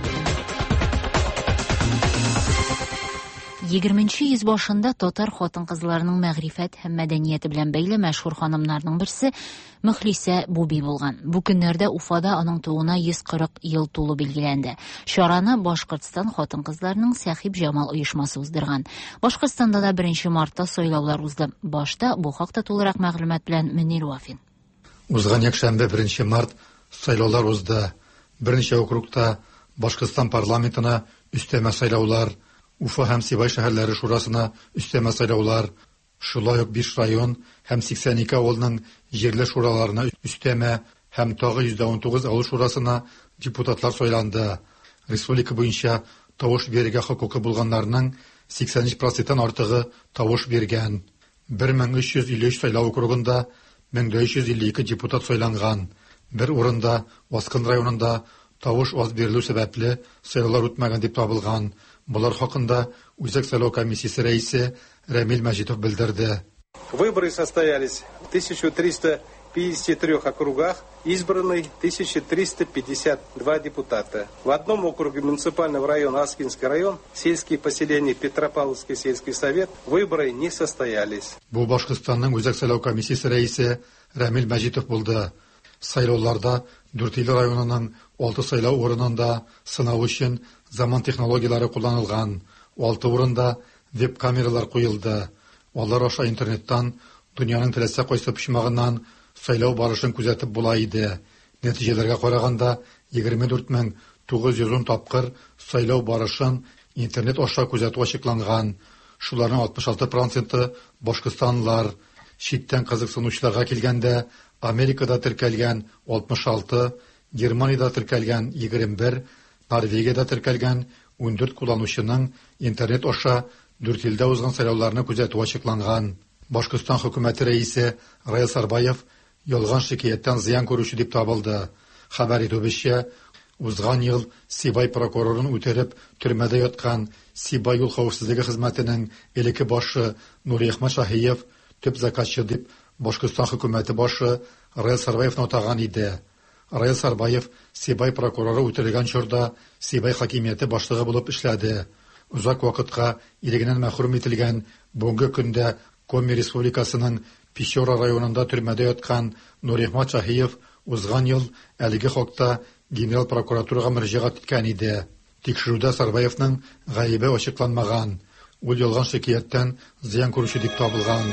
20-нче йөз башында татар хатын-кызларының мәгърифәт һәм мәдәнияте белән бәйле мәшһүр ханымнарның берсе Мөхлисә Буби булган. Бу көннәрдә Уфада аның тууына 140 ел тулу билгеләнде. Шараны Башкортстан хатын-кызларының Сәхиб Җамал оешмасы уздырган. Башкортстанда да 1 мартта сайлаулар узды. Башта бу хакта тулырак мәгълүмат белән Мөнир Вафин. Узган якшәмбе 1 март сайлаулар узды. Берничә округта Башкортстан парламентына өстәмә сайлаулар, Уфа һәм Сибай шәһәрләре шурасына өстәмә сайлаулар, шулай ук 5 район һәм 82 авылның җирле шураларына өстәмә һәм тагы 119 авыл шурасына депутатлар сайланды. Республика буенча тавыш бирергә хокукы булганнарның 83% артыгы тавыш биргән. 1353 сайлау округында 1352 депутат сайланган. Бер урында Васкын районында тавыш аз бирелү сәбәпле сайлаулар үтмәгән дип табылган. Булар хакында Үзәк сайлау комиссиясе рәисе Рамил Мәҗитов белдерде. Выборы состоялись в 1353 округах, избраны 1352 депутата. В одном округе муниципального района Аскинский район, сельские поселения Петропавловский сельский совет, выборы не состоялись. Бу Башкортстанның Үзәк сайлау комиссиясе рәисе Рамил Мәҗитов булды. Сайлауларда Дүртөйле районының 6 сайлау урынында сынау өчен заман технологиялары кулланылган. 6 урында веб-камералар куелды. Алар аша интернеттан дөньяның теләсә кайсы почмагыннан сайлау барышын күзәтеп була иде. Нәтиҗәләргә караганда 24910 тапкыр сайлау барышын интернет аша күзәтү ачыкланган. Шуларның 66% Башкортстанлылар. Читтән кызыксынучыларга килгәндә Америкада теркәлгән 66, Германиядә теркәлгән 21, Норвегиядә теркәлгән 14 кулланучының интернет аша Дүртөйлдә узган сайлауларны күзәтү ачыкланган. Башкортстан хөкүмәте рәисе Раил Сарбаев ялган шикаяттан зыян күрүче дип табылды. Хәбәр итүебезчә, узган ел Сибай прокурорын үтереп төрмәдә яткан Сибай юл хәвефсезлеге хезмәтенең элекке башы Нурихмат Шаһиев төп заказчы дип Башкортстан хөкүмәте башы Раил Сарбаевны атаган иде. Раил Сарбаев Сибай прокуроры үтерелгән чорда Сибай хакимияте башлыгы булып эшләде. Узак вакытка ирегеннән мәхрүм ителгән бүгенге көндә Коми Республикасының Печора районында төрмәдә яткан Нурихмат Шаһиев узган ел әлеге хакта Генераль прокуратурага мөрәҗәгать иткән иде. Тикшерүдә Сарбаевның гаебе ачыкланмаган. Ул ялган шикаяттан зыян күрүче дип табылган.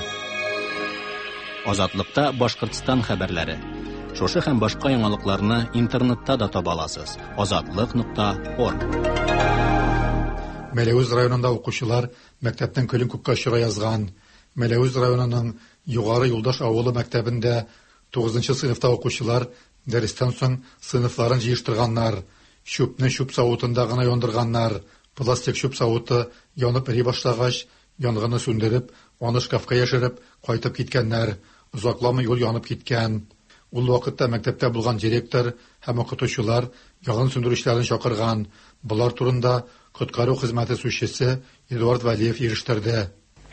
Азатлыкта Башкортстан хәбәрләре. Шушы һәм башка яңалыкларны интернетта да таба аласыз. Azatlyk.org. Мәләвез районында укучылар мәктәптән көлен күккә очыра язган. Мәләвез районының Югары Юлдаш авылы мәктәбендә 9-нчы сыйныфта укучылар дәрестән соң сыйныфларын җыештырганнар. Чүпне чүп савытында гына яндырганнар. Пластик чүп савыты янып эри башлагач, янгынны сүндереп, аны шкафка яшереп, кайтып киткәннәр. Узакламый юл янып киткән. Ул вакытта мәктәптә булган директор һәм укытучылар янгын сүндерүчеләрен чакырган. Булар турында Коткару хезмәте сушчысы Эдуард Валиев ирештерде.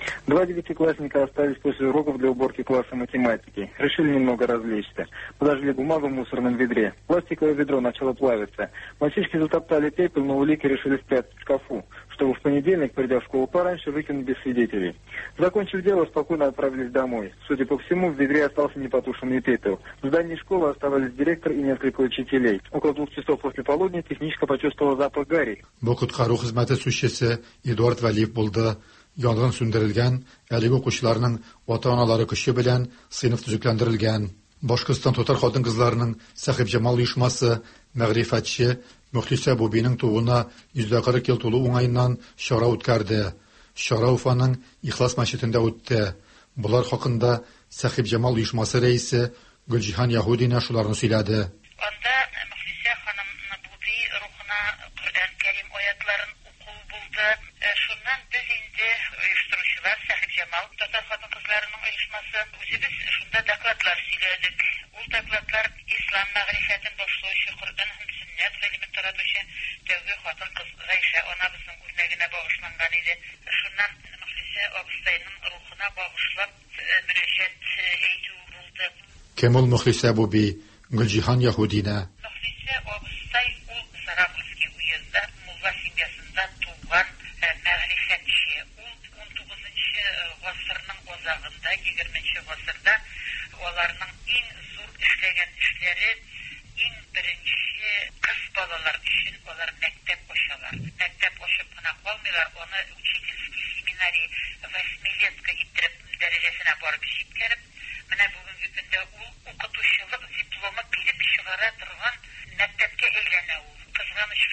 2 девятиклассника остались после уроков для уборки класса математики. Решили немного развлечься. Подожгли бумагу в мусорном ведре. Пластиковое ведро начало плавиться. Мальчишки затоптали пепел, но улики решили спрятать в шкафу, чтобы в понедельник, придя в школу пораньше, выкинуть без свидетелей. Закончив дело, спокойно отправились домой. Судя по всему, в ведре остался непотушенный пепел. В здании школы оставались директор и несколько учителей. Около 2 часов после полудня техничка почувствовала запах гари. Бу Коткару хезмәте сушчысы Эдуард Валиев булды. Янгын сүндерелгән, әлеге укучыларның ата-аналары көче белән сыйныф төзекләндерелгән. Башкортстан татар хатын-кызларының Сәхип Җамал оешмасы мәгърифәтче Мөхлисә Бубиның тууына 140 ел тулу уңаеннан чара үткәрде. Чара Уфаның Ихлас мәчетендә үтте. Булар хакында Сәхип Җамал оешмасы рәисе Гөлҗиһан Яһудина шуларны сөйләде. Анда Мөхлисә ханым Буби рухына Коръән Кәрим аятларын уку булды. Шуннан без инде оештыручылар Сәхип Җамал татар хатын-кызларының оешмасы үзебез шунда докладлар сөйләдек. Ул докладлар ислам мәгърифәтен башлаучы Коръән һәм сөннәт гыйлемен таратучы тәүге хатын-кыз Гайша анабызның үрнәгенә багышланган иде. Шуннан Мөхлисә абыстайның рухына багышлап мөрәҗәгать әйтү булды. Кем ул Мөхлисә Буби? Гөлҗиһан Яһудина. Мөхлисә абыстай ул Сараповский уездда мулла семьясында туган мәгърифәтче. Ул 19-нчы гасырның азагында, 20-нчы гасырда аларның иң зур эшләгән эшләре иң беренче кыз балалар өчен алар мәктәп ачалар. Мәктәп ачып кына калмыйлар, аны учительский семинарий 8 летка иттереп дәрәҗәсенә барып җиткереп, менә бүгенге көндә ул укытучылык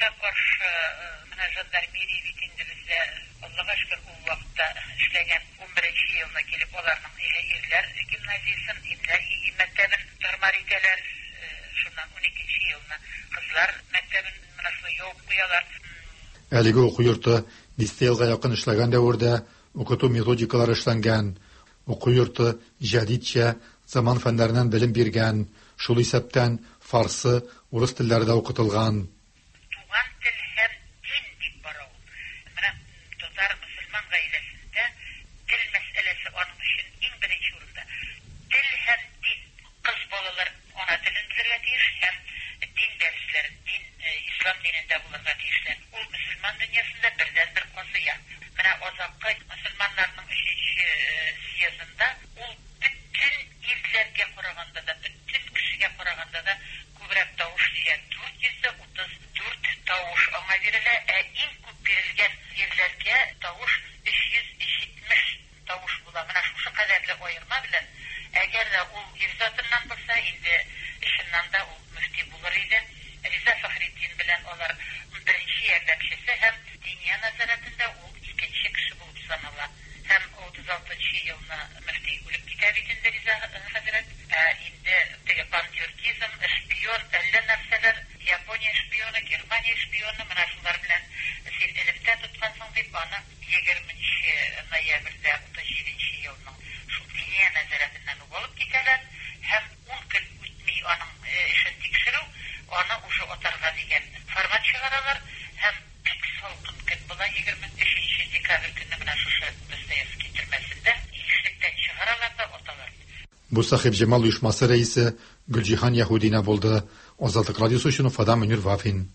Terörlükle karşı jandarmeriya bitinde bizde Allah'a şükür o vakitte işlegen 11. yılına gelip onların irler gimnaziyasının mektebin termariteler şundan 12. yılına kızlar mektebin nasıl yok uyalar. Әлеге оқу йорты дисте елга якын эшләгән дәвердә укыту методикалары эшләнгән. Оқу йорты җәдидчә заман фәннәреннән белем биргән. Шул исәптән фарсы, урыс телләрендә укытылган. Туган тел һәм дин дип барау. Менә татар мөселман гаиләсендә тел мәсьәләсе аның өчен иң беренче урында. Тел һәм дин. Кыз балалар ана телен белергә тиеш һәм дин дәресләре, ислам динендә булырга тиешләр. Ул мөселман дөньясында бердән бер казыя. Менә азаккы мөселманнарның 3-нче съездында ул бүтән ирләргә караганда да, бүтән кешегә караганда да күбрәк тавыш дигән 434 тавыш аңа бирелә, иң күп бирелгән ирләргә тавыш 370 тавыш була. Менә шушы кадәрле аерма белән, әгәр дә ул ирзатыннан булса, инде чыннан да ул мөфти булыр иде. Риза Фахретдин белән алар беренче ярдәмчесе һәм диния назаратында ул икенче кеше булып санала. Һәм 36 елны мөфти үлеп китә бит инде Риза хәзрәт. Инде теге пантюркизм, шпион, әллә нәрсәләр, Япония шпионы, Германия шпионы, менә шулар белән син электә тоткансың дип аны 20 ноябрьдә 37 елның шул диния назаратыннан алып китәләр һәм 10 көн үтми аның эшен тикшерү, аны уже атарга дигән формат чыгаралар һәм бик салкын көн була 23 декабрь көнне менә шушы Достоевский төрмәсендә ишлектән чыгаралар да аталар. Бу Сахиб Җамал оешмасы рәисе Гөлҗиһан Яһудина булды. Азатлык радиосы өчен Уфадан Мөнир Вафин.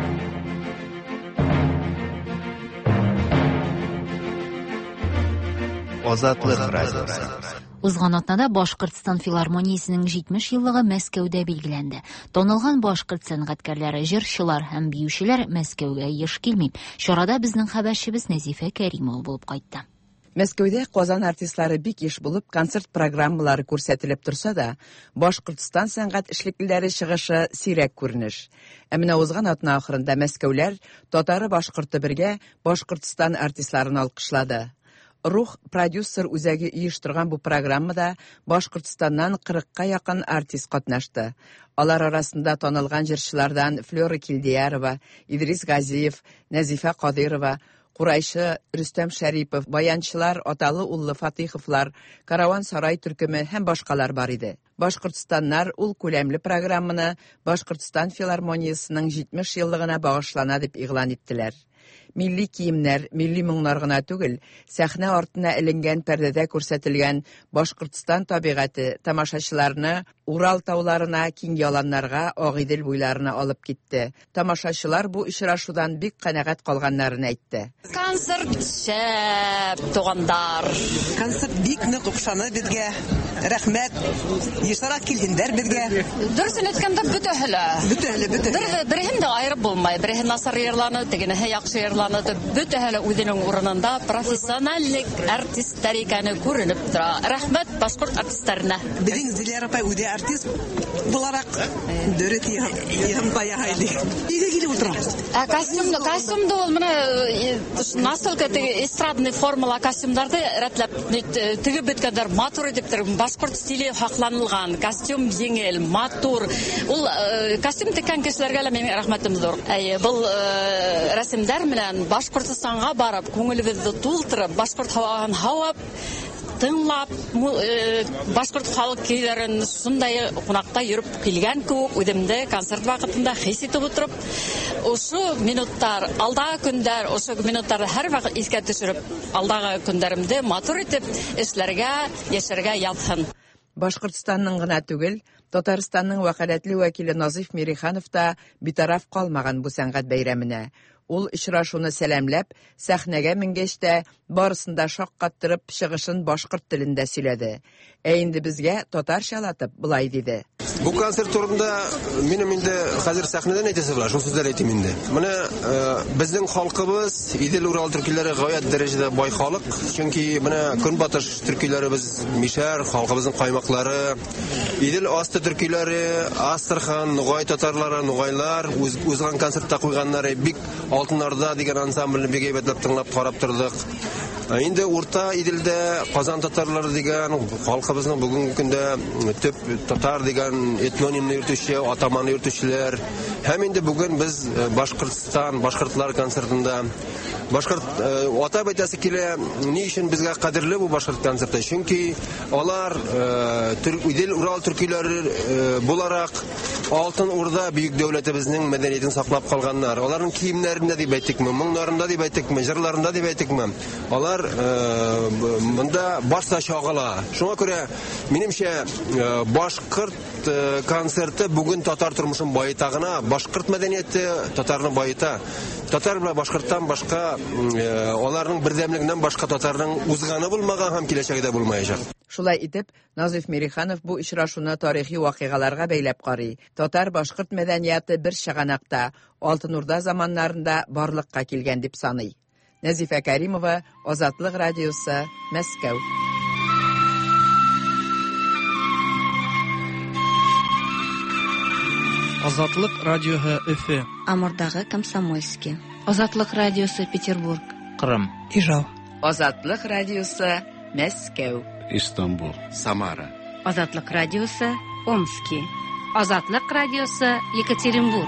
Азатлык радиосы. Узган атнада Башкортстан филармониясенең 70 еллыгы Мәскәүдә билгеләнде. Танылган башкорт сәнгатькәрләре, җырчылар һәм биючеләр Мәскәүгә еш килми. Чарада безнең хәбәрчебез Нәзифә Кәримова булып кайтты. Мәскәүдә Казан артистлары бик еш булып концерт программалары күрсәтелеп торса да, Башкортстан сәнгать эшлеклеләре чыгышы сирәк күренеш. Менә узган атна ахырында Мәскәүләр татары башкорты бергә Башкортстан артистларын алкышлады. Рух продюсер үзәге оештырган бу программада Башкортстаннан 40-ка якын артист катнашты. Алар арасында танылган җырчылардан Флора Килдиярова, Идрис Газиев, Нәзифә Кадырова, Курайшы Рөстәм Шәрипов, баянчылар Аталы уллы Фатиховлар, Караван Сарай төркеме һәм башкалар бар иде. Башкортстаннар ул күләмле программаны Башкортстан филармониясының 70 еллыгына багышлана дип игълан иттеләр. Милли киемнәр, милли моңнар гына түгел, сәхнә артына эленгән пәрдәдә күрсәтелгән Башкортстан табигате тамашачыларны Урал тауларына, киң яланнарга, Агыйдел буйларына алып китте. Тамашачылар бу очрашудан бик канәгать калганнарын әйтте. Концерт шәп, тугандар. Концерт бик нык укшаны безгә. Рәхмәт. Ешарак килгәннәр безгә. Дөресен әйткәндә бөтәһеле. Береһен дә айырып булмай. Береһен насар йырланы, тегенеһе яхшы йырланы. Бөтәһеле үзенең урынында профессионаллык артистлар икәне күренеп тора. Рәхмәт башкорт артистларына. Безнең Зиләр апа үзе артист буларак дөрет янда яһайды. Нигә килеп утыра? Костюмда ул менә настолько эстрадный формала костюмнарды рәтләп тегеп беткәннәр, матур итеп тор. Башкорт стиле хакланылган, костюм җиңел, матур. Ул костюм теккән кешеләргә лә минем рәхмәтем зур. Был рәсемнәр белән Башкортстанга барып, күңелебезне тултырып, башкорт һаваһын һавап, тыңлап, башкорт халык көйләрен шундай кунакта йөреп килгән кебек үземдә концерт вакытында хис итеп утырып, ошо минуттар, алдагы көндәр, ошо минуттарны һәр вакыт искә төшереп, алдагы көндәремдә матур итеп эшләргә, яшәргә ятсын. Башкортстанның гына түгел, Татарстанның вәкаләтле вәкиле Назиф Мириханов та битараф калмаган бу сәнгать бәйрәменә. Ул очрашуны сәламләп, сәхнәгә менгәч тә барысында шаккаттырып чыгышын башкорт телендә сөйләде. Инде безгә татарчалатып булай диде. Бу концерт турында минем инде хәзер сәхнәдән әйтәсе була, шул сүзләр әйтим инде. Менә безнең халкыбыз, Идел Урал төркиләре гаять дәрәҗәдә бай халык, чөнки менә Көнбатыш төркиләребез мишәр, халкыбызның каймаклары, Идел асты төркиләре, Астрхан, Нугай татарлары, Нугайлар узган концертта куйганнары бик Алтыннарда дигән ансамбльне бик әйбәтләп тыңлап карап тордык. Инде урта Иделдә Казан татарлары дигән халкыбызның бүгенге көндә төп татар дигән этнонимны йөртүче, атаманы йөртүчеләр. Һәм инде бүген без башкортлар концертында башкорт атап әйтәсе килә, ни өчен безгә кадерле бу башкорт концерты? Чөнки алар Идел Урал төркиләре буларак Алтын Урда бөек дәүләтебезнең мәдәниятен саклап калганнар. Аларның киемнәрендә дип әйтикме, моңнарында дип әйтикме, җырларында дип әйтикме? Алар монда башта чагыла. Шуңа күрә минемчә башкорт концерты бүген татар тормышын байыта гына, башкорт мәдәнияте татарны байыта. Татар белән башкорттан башка аларның бердәмлегеннән башка татарның узганы булмаган һәм киләчәгедә булмаячак. Шулай итеп, Назиф Мириханов бу очрашуны тарихи вакыйгаларга бәйләп карый. Татар-башкорт мәдәнияте бер чыганакта, Алтын Урда заманнарында барлыкка килгән дип саный. Назифа Кәримова, Азатлык радиосы, Мәскәү. Азатлык радиоһы Өфе. Амурдагы Комсомольский. Азатлык радиосы Петербург. Кырым. Ижау. Азатлык радиосы Мәскәү. Истанбул. Самара. Азатлык радиосы Омский. Азатлык радиосы Екатеринбург.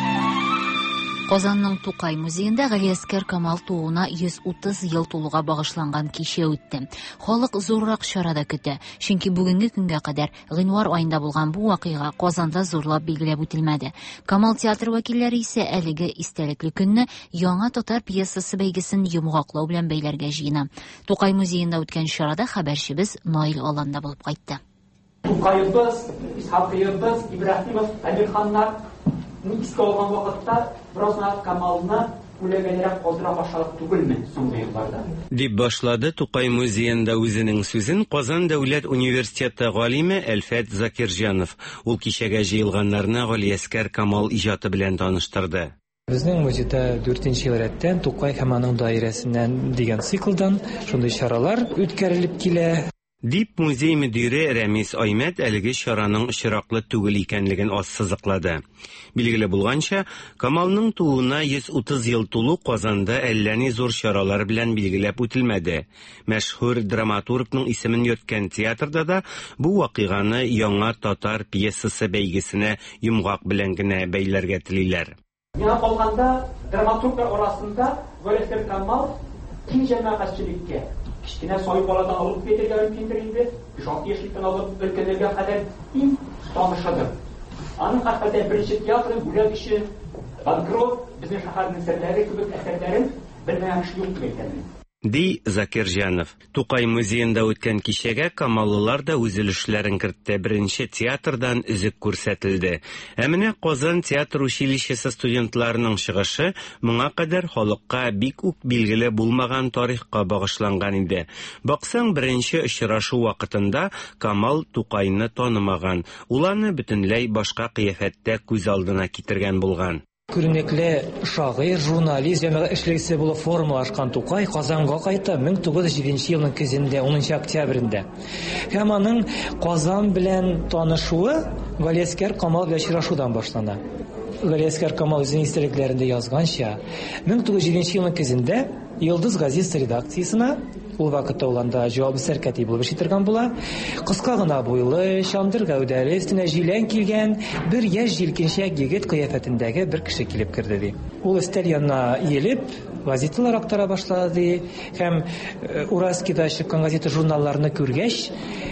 Казанның Тукай музеенда Галиәскәр Камал тууына 130 ел тулуга багышланган кичә үтте. Халык зуррак чарада көтә, чөнки бүгенге көнгә кадәр гыйнвар аенда булган бу вакыйга Казанда зурлап билгеләп үтелмәде. Камал театры вәкилләре исә әлеге истәлекле көнне яңа татар пьесасы бәйгесен йомгаклау белән бәйләргә җыена. Тукай музеенда үткән чарада хәбәрчебез Наил Аланда булып кайтты. Тукайыбыз, Исхакыйыбыз, Ибраһимов, Әмирханнар Никиске алган вакытта Бросна Камалны үләгәнрәк калдыра башлап түгелме соңгы елларда? Дип башлады Тукай музеенда үзенең сүзен Казан дәүләт университеты галиме Әлфәт Закирҗанов. Ул кичәгә җыелганнарны Галиәскәр Камал иҗаты белән таныштырды. Безнең музейда 4нче ел рәттән Тукай һәм аның даирәсеннән дигән циклдан шундый чаралар үткәрелеп килә. Дип музей мөдире Рәмис Аймәт әлеге чараның очраклы түгел икәнлеген ассызыклады. Билгеле булганча, Камалның тууына 130 ел тулу Казанда әллә ни зур чаралар белән билгеләп үтелмәде. Мәшһүр драматургның исемен йөрткән театрда да бу вакыйганы яңа татар пьесасы бәйгесенә йомгак белән генә бәйләргә телиләр. Яңа калганда драматурглар арасында Галиәскәр Камал киң җәмәгатьчелеккә кичкенә сай баладан алып китергә мөмкиндер инде. 6 яшьлектән алып өлкәнләргә кадәр иң танышыдыр. Аның хакында беренче театры бүләк өчен Банкрот безнең шәһәрнең серләре кебек әсәрләрен белмәгән юк икән. Ди Закирҗанов. Тукай музеенда үткән кичәгә Камаллылар да үз өлешләрен кертте. Беренче театрдан үзек күрсәтелде. Ә менә Казан театр училищесы студентларының чыгышы моңа кадәр халыкка бик үк билгеле булмаган тарихка багышланган иде. Баксаң, беренче очрашу вакытында Камал Тукайны танымаган. Ул аны бөтенләй башка кыяфәттә күз алдына китергән булган. Күренекле шагыйрь, журналист, җәмәгать эшлеклесе булып формалашкан Тукай Казанга кайта 1907 елның көзендә, 10 октябрендә. Һәм аның Казан белән танышуы Галиәскәр Камал белән очрашудан башлана. Галиәскәр Камал үзенең истәлекләрендә язганча, 1907 елның көзендә Йылдыз газетасы редакциясенә ул вакытта уланда җавап сәркәти булып эшитергән була. Кыска гына буйлы, чандыр гәүдәле, өстенә җилән килгән бер яшь җилкенчәк егет кыяфәтендәге бер кеше килеп керде ди. Ул өстәл янына елеп, газеталар актара башлады һәм Уразкида чыккан газета журналларны күргәч,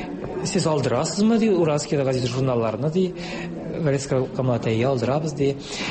сез алдырасызмы ди, Уразкида газета журналларны ди. Галиәскәр Камал алдырабыз ди.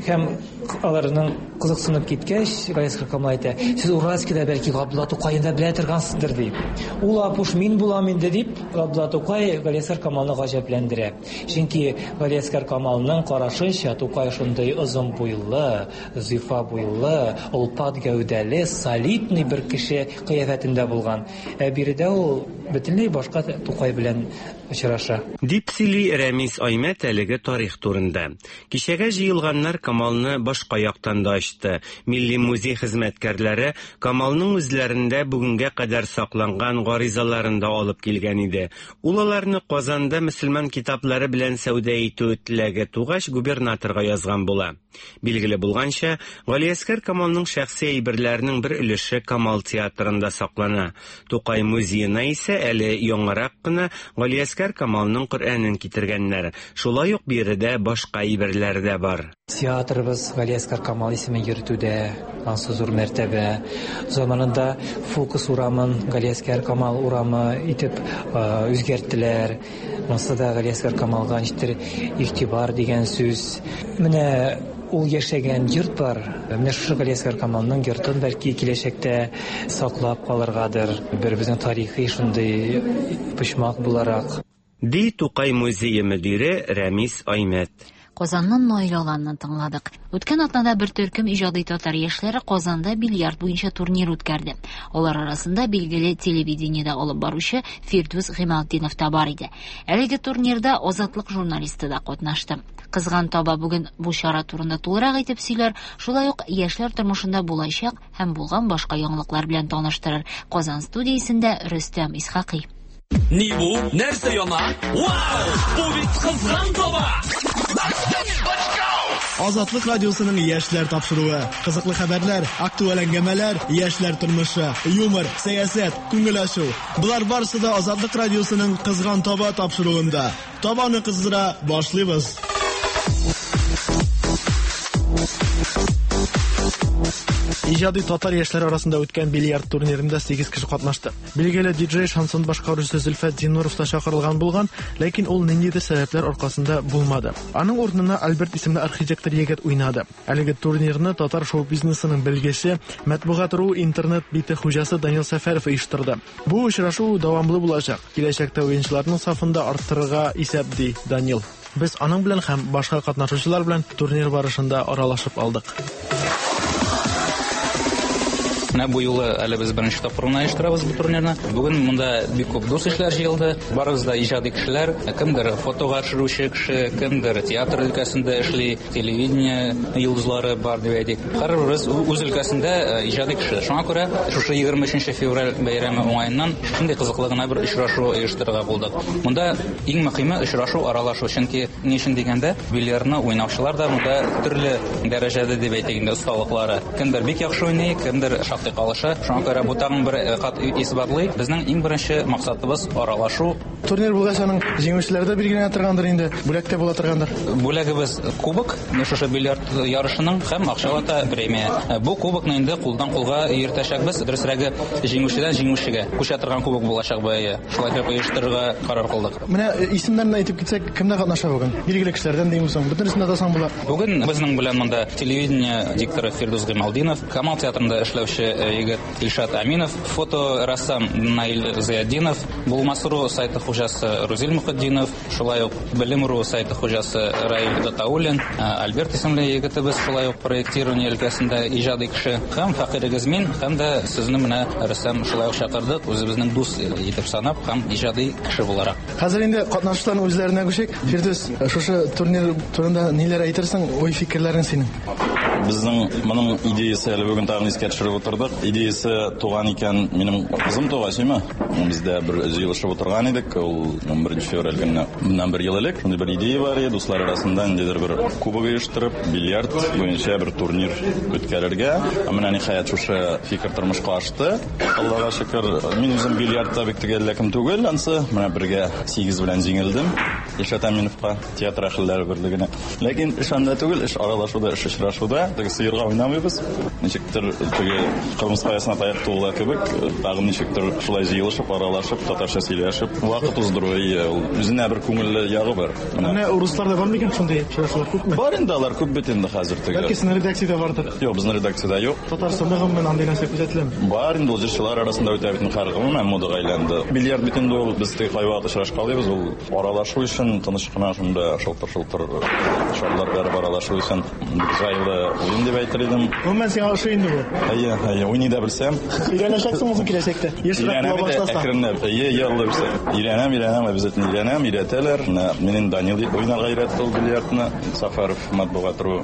һәм аларның кызыксынып киткәч, Галиәсгар Камал әйтә: "Сез Уральскида бәлки Габдулла Тукайны белә торгансыздыр" дип. Ул апуш мин булам инде дип, Габдулла Тукай Галиәсгар Камалны гаҗәпләндерә. Чөнки Галиәсгар Камалның карашынча Тукай шундый озын буйлы, зифа буйлы, олпат гәүдәле, солидный бер кеше кыяфәтендә булган. Ә биредә ул бөтенләй башка Тукай белән очраша. Дип сөйли Рәмис Аймәт әлеге тарих турында. Кичәгә җыелганнар Камалны башка яктан да ачты. Милли музей хезмәткәрләре Камалның үзләрендә бүгенгә кадәр сакланган гаризаларын да алып килгән иде. Ул аларны Казанда мөселман китаплары белән сәүдә итү теләге тугач губернаторга язган була. Билгеле булганча, Галиәсгар Камалның шәхси әйберләренең бер өлеше Камал театрында саклана. Тукай музеена исә әле яңарак кына Галиәсгар Камалның Коръәнен китергәннәр. Шулай ук биредә башка әйберләр дә бар. Театрыбыз Галиәсгар Камал исемен йөртүдә ансы зур мәртәбә. Заманында Фокус урамын Галиәсгар Камал урамы итеп үзгәрттеләр. Монсы да Галиәсгар Камалга ничектер игътибар дигән сүз. Менә ул яшәгән йорт бар. Менә шушы Галиәсгар Камалның йортын бәлки киләчәктә саклап калыргадыр. Безнең тарихи шундый почмак буларак. Ди Тукай музее мөдире Рәмис Аймәт. Казанның Наилаланны тыңладык. Үткән атнада бер төркем иҗади татар яшьләре Казанда бильярд буенча турнир үткәрде. Алар арасында билгеле телевидениедә алып баручы Фирдус Гыймалтдинов та бар иде. Әлеге турнирда Азатлык журналисты да катнашты. Кызган таба бүген бу чара турында тулырак итеп сөйләр, шулай ук яшьләр тормышында булачак һәм булган башка яңалыклар белән таныштырыр. Казан студиясендә Рөстәм Исхакый. Ни бу? Нәрсә яна? Вау! Бу бит кызган таба! Азатлык радиосының яшьләр тапшыруы. Кызыклы хәбәрләр, актуаль әңгәмәләр, яшьләр тормышы, юмор, сәясәт, күңел ачу. Булар барысы да Азатлык радиосының кызган таба тапшыруында. Табаны кыздыра башлыйбыз. Иҗади татар яшьләре арасында үткән бильярд турнирында 8 кеше катнашты. Билгеле диджей шансон башкаручысы Зөлфәт Динуров та чакырылган булган, ләкин ул ниндидер сәбәпләр аркасында булмады. Аның урынына Альберт исемле архитектор егет уйнады. Әлеге турнирны татар шоу-бизнесының белгече, Матбугат.ру интернет бите хуҗасы Данил Сәфәров оештырды. Бу очрашу дәвамлы булачак. Киләчәктә уенчыларның сафында арттырырга исәп ди Данил. Без аның белән һәм башка катнашучылар белән турнир барышында аралашып алдык. Бу юлы әле без беренче тапкыр оештырабыз бу турнирны. Бүген монда бик күп дус кешеләр җыелды. Барыбыз да иҗади кешеләр, кемдер фотога төшерүче кеше, кемдер театр өлкәсендә эшли, телевидение йолдызлары бар дип әйтик. Һәрберебез үз өлкәсендә иҗади кеше. Шуңа күрә шушы 23 февраль бәйрәме уңаеннан шундый кызыклы гына бер очрашу оештырырга булдык. Монда иң мөһиме очрашу аралашу. Чөнки ни өчен дигәндә, бильярдны уйнаучылар да монда төрле дәрәҗәдә дип әйтик инде осталыклары. Кемдер бик яхшы уйный, кемдер калыша. Шуңа күрә бу тагын бер кат исбатлый. Безнең иң беренче максатыбыз аралашу. Турнир булгач аның җиңүчеләре дә билгеләнә торгандыр инде. Бүләктә була торгандыр. Бүләгебез кубок, шушы бильярд ярышының һәм акчалата премия. Бу кубокны инде кулдан кулга йөртәчәкбез. Дөресрәге җиңүчедән җиңүчегә күчә торган кубок булачак бая. Шулай дип оештырырга карар кылдык. Менә исемнәрне әйтеп китсәк, кемнәр катнаша бүген? Билгеле кешеләрдән димсең, бөтенесендә дә сан була. Бүген безнең белән монда телевидение дикторы Фирдус Гыймалтдинов, Камал театрында эшләүче егет Илшат Аминов, фоторассам Наил Зияддинов, Булмасру сайты хуҗасы Рузил Мухаддинов, шулай ук Белем.ру сайты хуҗасы Раил Датауллин, Альберт исемле егетебез, шулай ук проектирование өлкәсендә иҗади кеше, һәм фәкыйрегез мин, һәм дә сезне менә рәссам шулай ук чакырдык, үзебезнең дус итеп санап, һәм иҗади кеше буларак. Хәзер инде катнашучыларның үзләренә күчик. Фирдус, шушы турнир турында ниләр әйтерсең, ой фикерләрең синең? Безнең моның идеясы әле бүген тагын искә төшереп утырдык. Идеясы туган икән минем кызым тугачымы? Бездә бер җыелышып утырган идек. Ул 11 февраль көнне моннан бер ел элек. Шундый бер идея бар иде. Дуслар арасында ниндидер бер кубок оештырып, бильярд буенча бер турнир үткәрергә. Менә ниһаять шушы фикер тормышка ашты. Аллага шөкер, мин үзем бильярдта бик төгәл ләкин түгел, ансы менә бергә 8 белән җиңелдем. Илшат Аминовка, театр әһелләре берлегенә. Ләкин эш анда түгел, эш аралашуда, эш очрашуда, теге сыерга уйнамыйбыз. Ничектер теге кырмыс каясына таяк тугыла кебек, тагын ничектер шулай җыелышып, аралашып, татарча сөйләшеп, вакыт уздыру, үзенә бер күңелле ягы бар. Менә русларда бар микән шундый очрашулар күпме? Бар инде алар күп бит инде хәзер теге. Бәлки сезнең редакциядә бардыр. Юк, безнең редакциядә юк. Татарстанда гомумән андый нәрсә күзәтеләме? Бар инде ул җырчылар арасында үтә бит һәр гомумән модага әйләнде. Бильярд бит инде ул без теге кайвакыт очрашкалыйбыз, ул аралашу өчен тыныч кына шунда шылтыр-шылтыр шарлар бәрабәр аралашу өчен җайлы уен дип әйтер идем. Гомумән сиңа ошый инде бу. Әйе, уйный да белсәм. Өйрәнәчәксең ул киләчәктә. Яшьрәк була башласаң. Әкренләп, яллы белсәм. Өйрәнәм, обязательно өйрәнәм, өйрәтәләр. Минем Данил уйнарга өйрәтте ул бильярдны. Сафаров матбугат ру.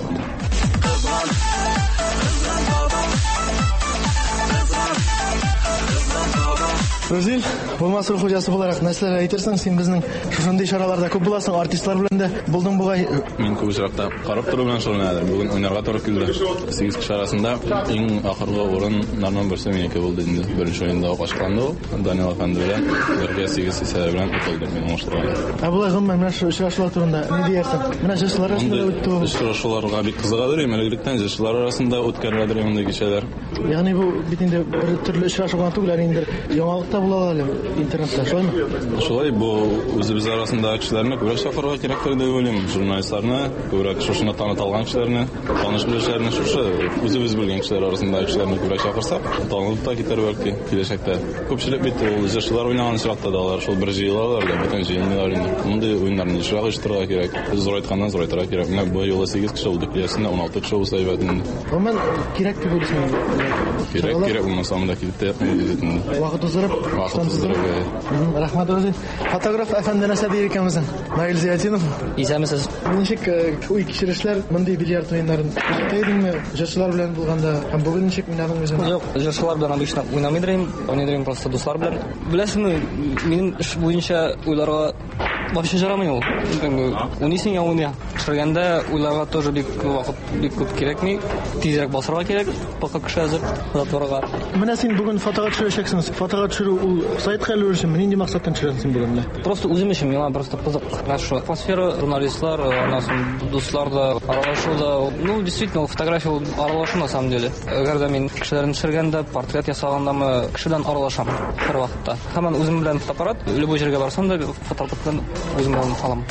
Разил, булмасы хуҗасы буларак нәрсәләр әйтерсең, син безнең шундый чараларда күп буласың, артистлар белән дә булдың бугай. Мин күп очракта карап тору белән шөгыльләнәм. Бүген уйнарга туры килде. 8 кеше арасында иң ахыргы урын Нарман берсе минеке булды инде. Беренче уенда ачыкланды. Данил Афанды белән 8 исә белән утылды минем уңышларга. Булай гомумән менә шу очрашулар турында ни диярсең? Менә җырчылар арасында үтте. Очрашуларга бик кызыгадыр, мәлегелектән җырчылар арасында үткәреләдер инде кичәләр. Ягъни бу бит инде бер төрле очрашулар түгел, инде яңалыкта булалар интернетта, шулаймы? Шулай, бу үзебез арасында кешеләрне күрә чакырырга кирәктер дип уйлыйм. Журналистларны, күрә шушыны танытылган кешеләрне, таныш белешләрне шушы үзебез белгән кешеләр арасында кешеләрне күрә чакырсак, танылып та китер бәлки киләчәктә. Күпчелек бит ул җырчылар уйнаган чакта да алар шул бер җыелалар да, бүтән җыелмыйлар инде. Мондый уеннарны ишрак оештырырга кирәк. Зур айтканнан зур айтырга кирәк. Менә бу юлы 8 кеше булды, киләсендә 16 кеше булса әйбәт инде. Гомумән кирәк дип уйлыйсың. Кирәк булмаса да китте. Вакыт узырып, рәхмәт Разил. Фотограф әфәнде нәрсә дияр икәнбез? Наил Зиятдинов. Исәмсез. Ничек уй кичерешләр мондый бильярд уеннарын үткәрдеңме? Җырчылар белән булганда һәм бүген ничек уйнадың үзең? Юк, җырчылар белән обычно уйнамыйм, уйнадым просто дуслар белән. Беләсезме, минем эш буенча уйларга вообще жарамый ул. Унисин я уйная. Төшергәндә уйларга тоже бик вакыт бик күп кирәкми. Тизрәк басырга кирәк, пока кеше әзер затворга. Менә син бүген фотога төшерәчәксең. Фотога төшерү ул сайтка өлешме? Нинди максаттан төшерәсең бүген? Просто үзем өчен миңа просто кызык. Хорошо. Атмосфера, журналистлар, аннан дуслар да аралашу да, ну действительно фотография аралашу на самом деле. Әгәр дә мин кешеләрне төшергәндә, портрет ясагандамы, кешедән аралашам һәр вакытта. Һәм үзем белән фотоаппарат, любой җиргә барсам да фотоаппараттан үзем белән алам.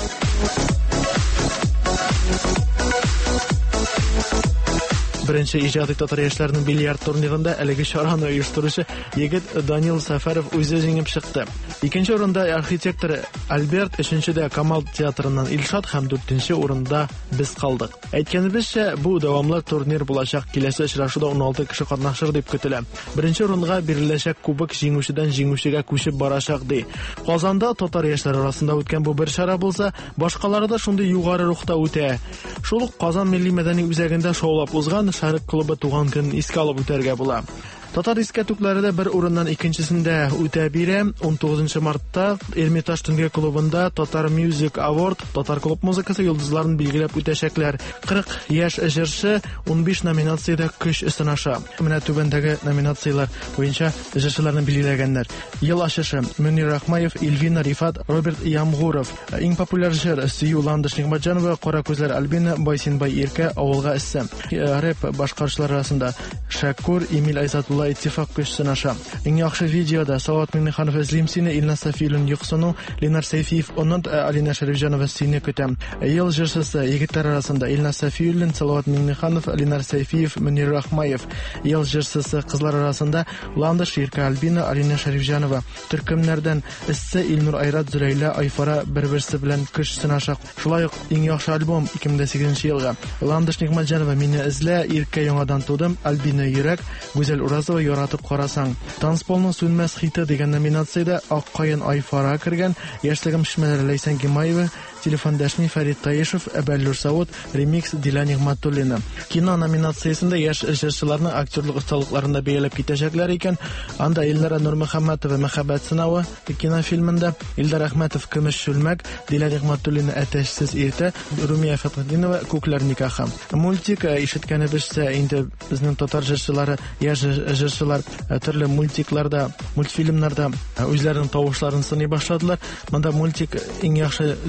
Беренче иҗади татар яшьләренең бильярд турнирында әлеге чараны оештыручы егет Данил Сафаров үзе җиңеп чыкты. Икенче урында архитектор Альберт, өченчедә Камал театрыннан Илшат һәм 4нче урында без калдык. Әйткәнебезчә, бу дәвамлы турнир булачак. Киләсе очрашуда 16 кеше катнашыр дип көтелә. Беренче урынга биреләчәк кубок җиңүчедән җиңүчегә күчеп барачак ди. Казанда татар яшьләре арасында үткән бу бер чара булса, башкалары да шундый югары рухта үтә. Шул ук Казан милли мәдәни үзәгендә шоулап узган Шәрык клубы туган көн искә алып үтәргә була. Татар искәртүкләре бер урыннан икенчесендә үтә бирә. 19 мартта Эрмитаж төнге клубында Татар Music Award, татар клуб музыкасы йолдызларын билгеләп үтәчәкләр. 40 яшь җырчы 15 номинациядә көч сынаша. Менә түбәндәге номинациялар буенча җырчыларны билгеләгәннәр. Ел ачышы: Мөнир Рахмаев, Эльвина Рифат, Роберт Ямгуров. Иң популяр җыр Сөю Ландыш Нигъмәтҗанова, Кара күзләр Альбина, Байсинбай Иркә, Авылга эссәм. Рэп башкаручылар арасында Шакур, Эмиль Айзатулла иттифак көч сынаша. Иң яхшы видеода Салават Миңнеханов Эзлим сине, Илназ Сафиуллин Юксыну, Ленар Сәйфиев, оннан Алина Шәрифҗанова сине көтәм. Ел җырчысы егетләр арасында Илназ Сафиуллин, Салават Миңнеханов, Ленар Сәйфиев, Мөнир Рахмаев. Ел җырчысы кызлар арасында Ландыш Иркә Альбина, Алина Шәрифҗанова. Төркемнәрдән Эссе Илнур Айрат Зөләйлә Айфара бер-берсе белән көч сынаша. Шулай ук иң яхшы альбом 2008 елга Ландыш Нигъмәтҗанова Мине эзлә, Иркә яңадан тудым, Альбина Йөрәк, Гүзәл Уразова Яратып карасаң. Танцполның сүнмәс хите дигән номинациядә Аккаен Айфара кергән, яшьлегем шимәләре Ләйсән Гимаева, телефон дәшми Фәрит Таишев, Әбәллүр Савут, ремикс Дилә Нигъмәтуллина. Кино номинациясендә яшь җырчыларның актерлык осталыкларында бәяләп китәчәкләр икән. Анда Илнара Нурмөхәммәтова Мәхәббәт сынавы кинофильмында, Илдар Әхмәтов Көмеш чүлмәк, Дилә Нигъмәтуллина Әтәчсез иртә, Румия Фәтхетдинова Күкләр никахы. Мультик ишеткәнебезчә инде безнең татар җырчылары, яшь җырчылар төрле мультикларда, мультфильмнарда үзләренең тавышларын сыный башладылар. Монда мультик иң яхшы дублер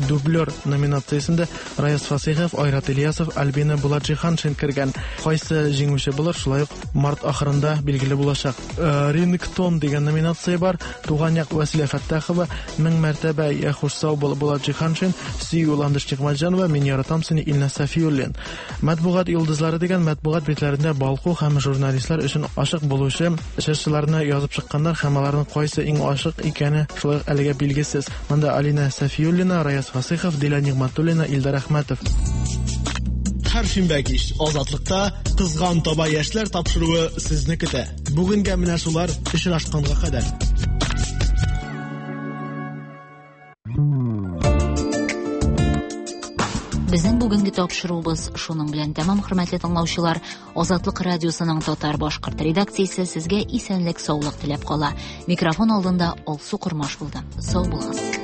режиссер номинациясында Раяз Фасихов, Айрат Ильясов, Альбина Буладжиханшин кергән. Кайсы җиңүче булыр, шулай ук март ахырында билгеле булачак. Рингтон дигән номинация бар. Туган як Василия Фаттахова, 1000 мәртәбә я хушсау Буладжиханшин, Сию Ландыш Чикмаджанова, Мин яратам сине Илназ Сафиуллин. Матбугат йолдызлары дигән матбугат битләрендә балку һәм журналистлар өчен ашык булучы шәхесләрне язып чыкканнар һәм аларның кайсы иң ашык икәне шулай әлегә билгесез. Монда Алина Сафиуллина, Раяз Фасихов, Дилә Нигъмәтуллина, Илдар Әхмәтов. Һәр шимбә кич Азатлыкта кызган таба яшьләр тапшыруы сезне көтә. Бүгенгә менә шулар очрашканга кадәр. Безнең бүгенге тапшыруыбыз шуның белән тәмам, хөрмәтле тыңлаучылар. Азатлык радиосының татар-башкорт редакциясе сезгә исәнлек, саулык теләп кала. Микрофон алдында Алсу Курмаш булды. Сау булыгыз.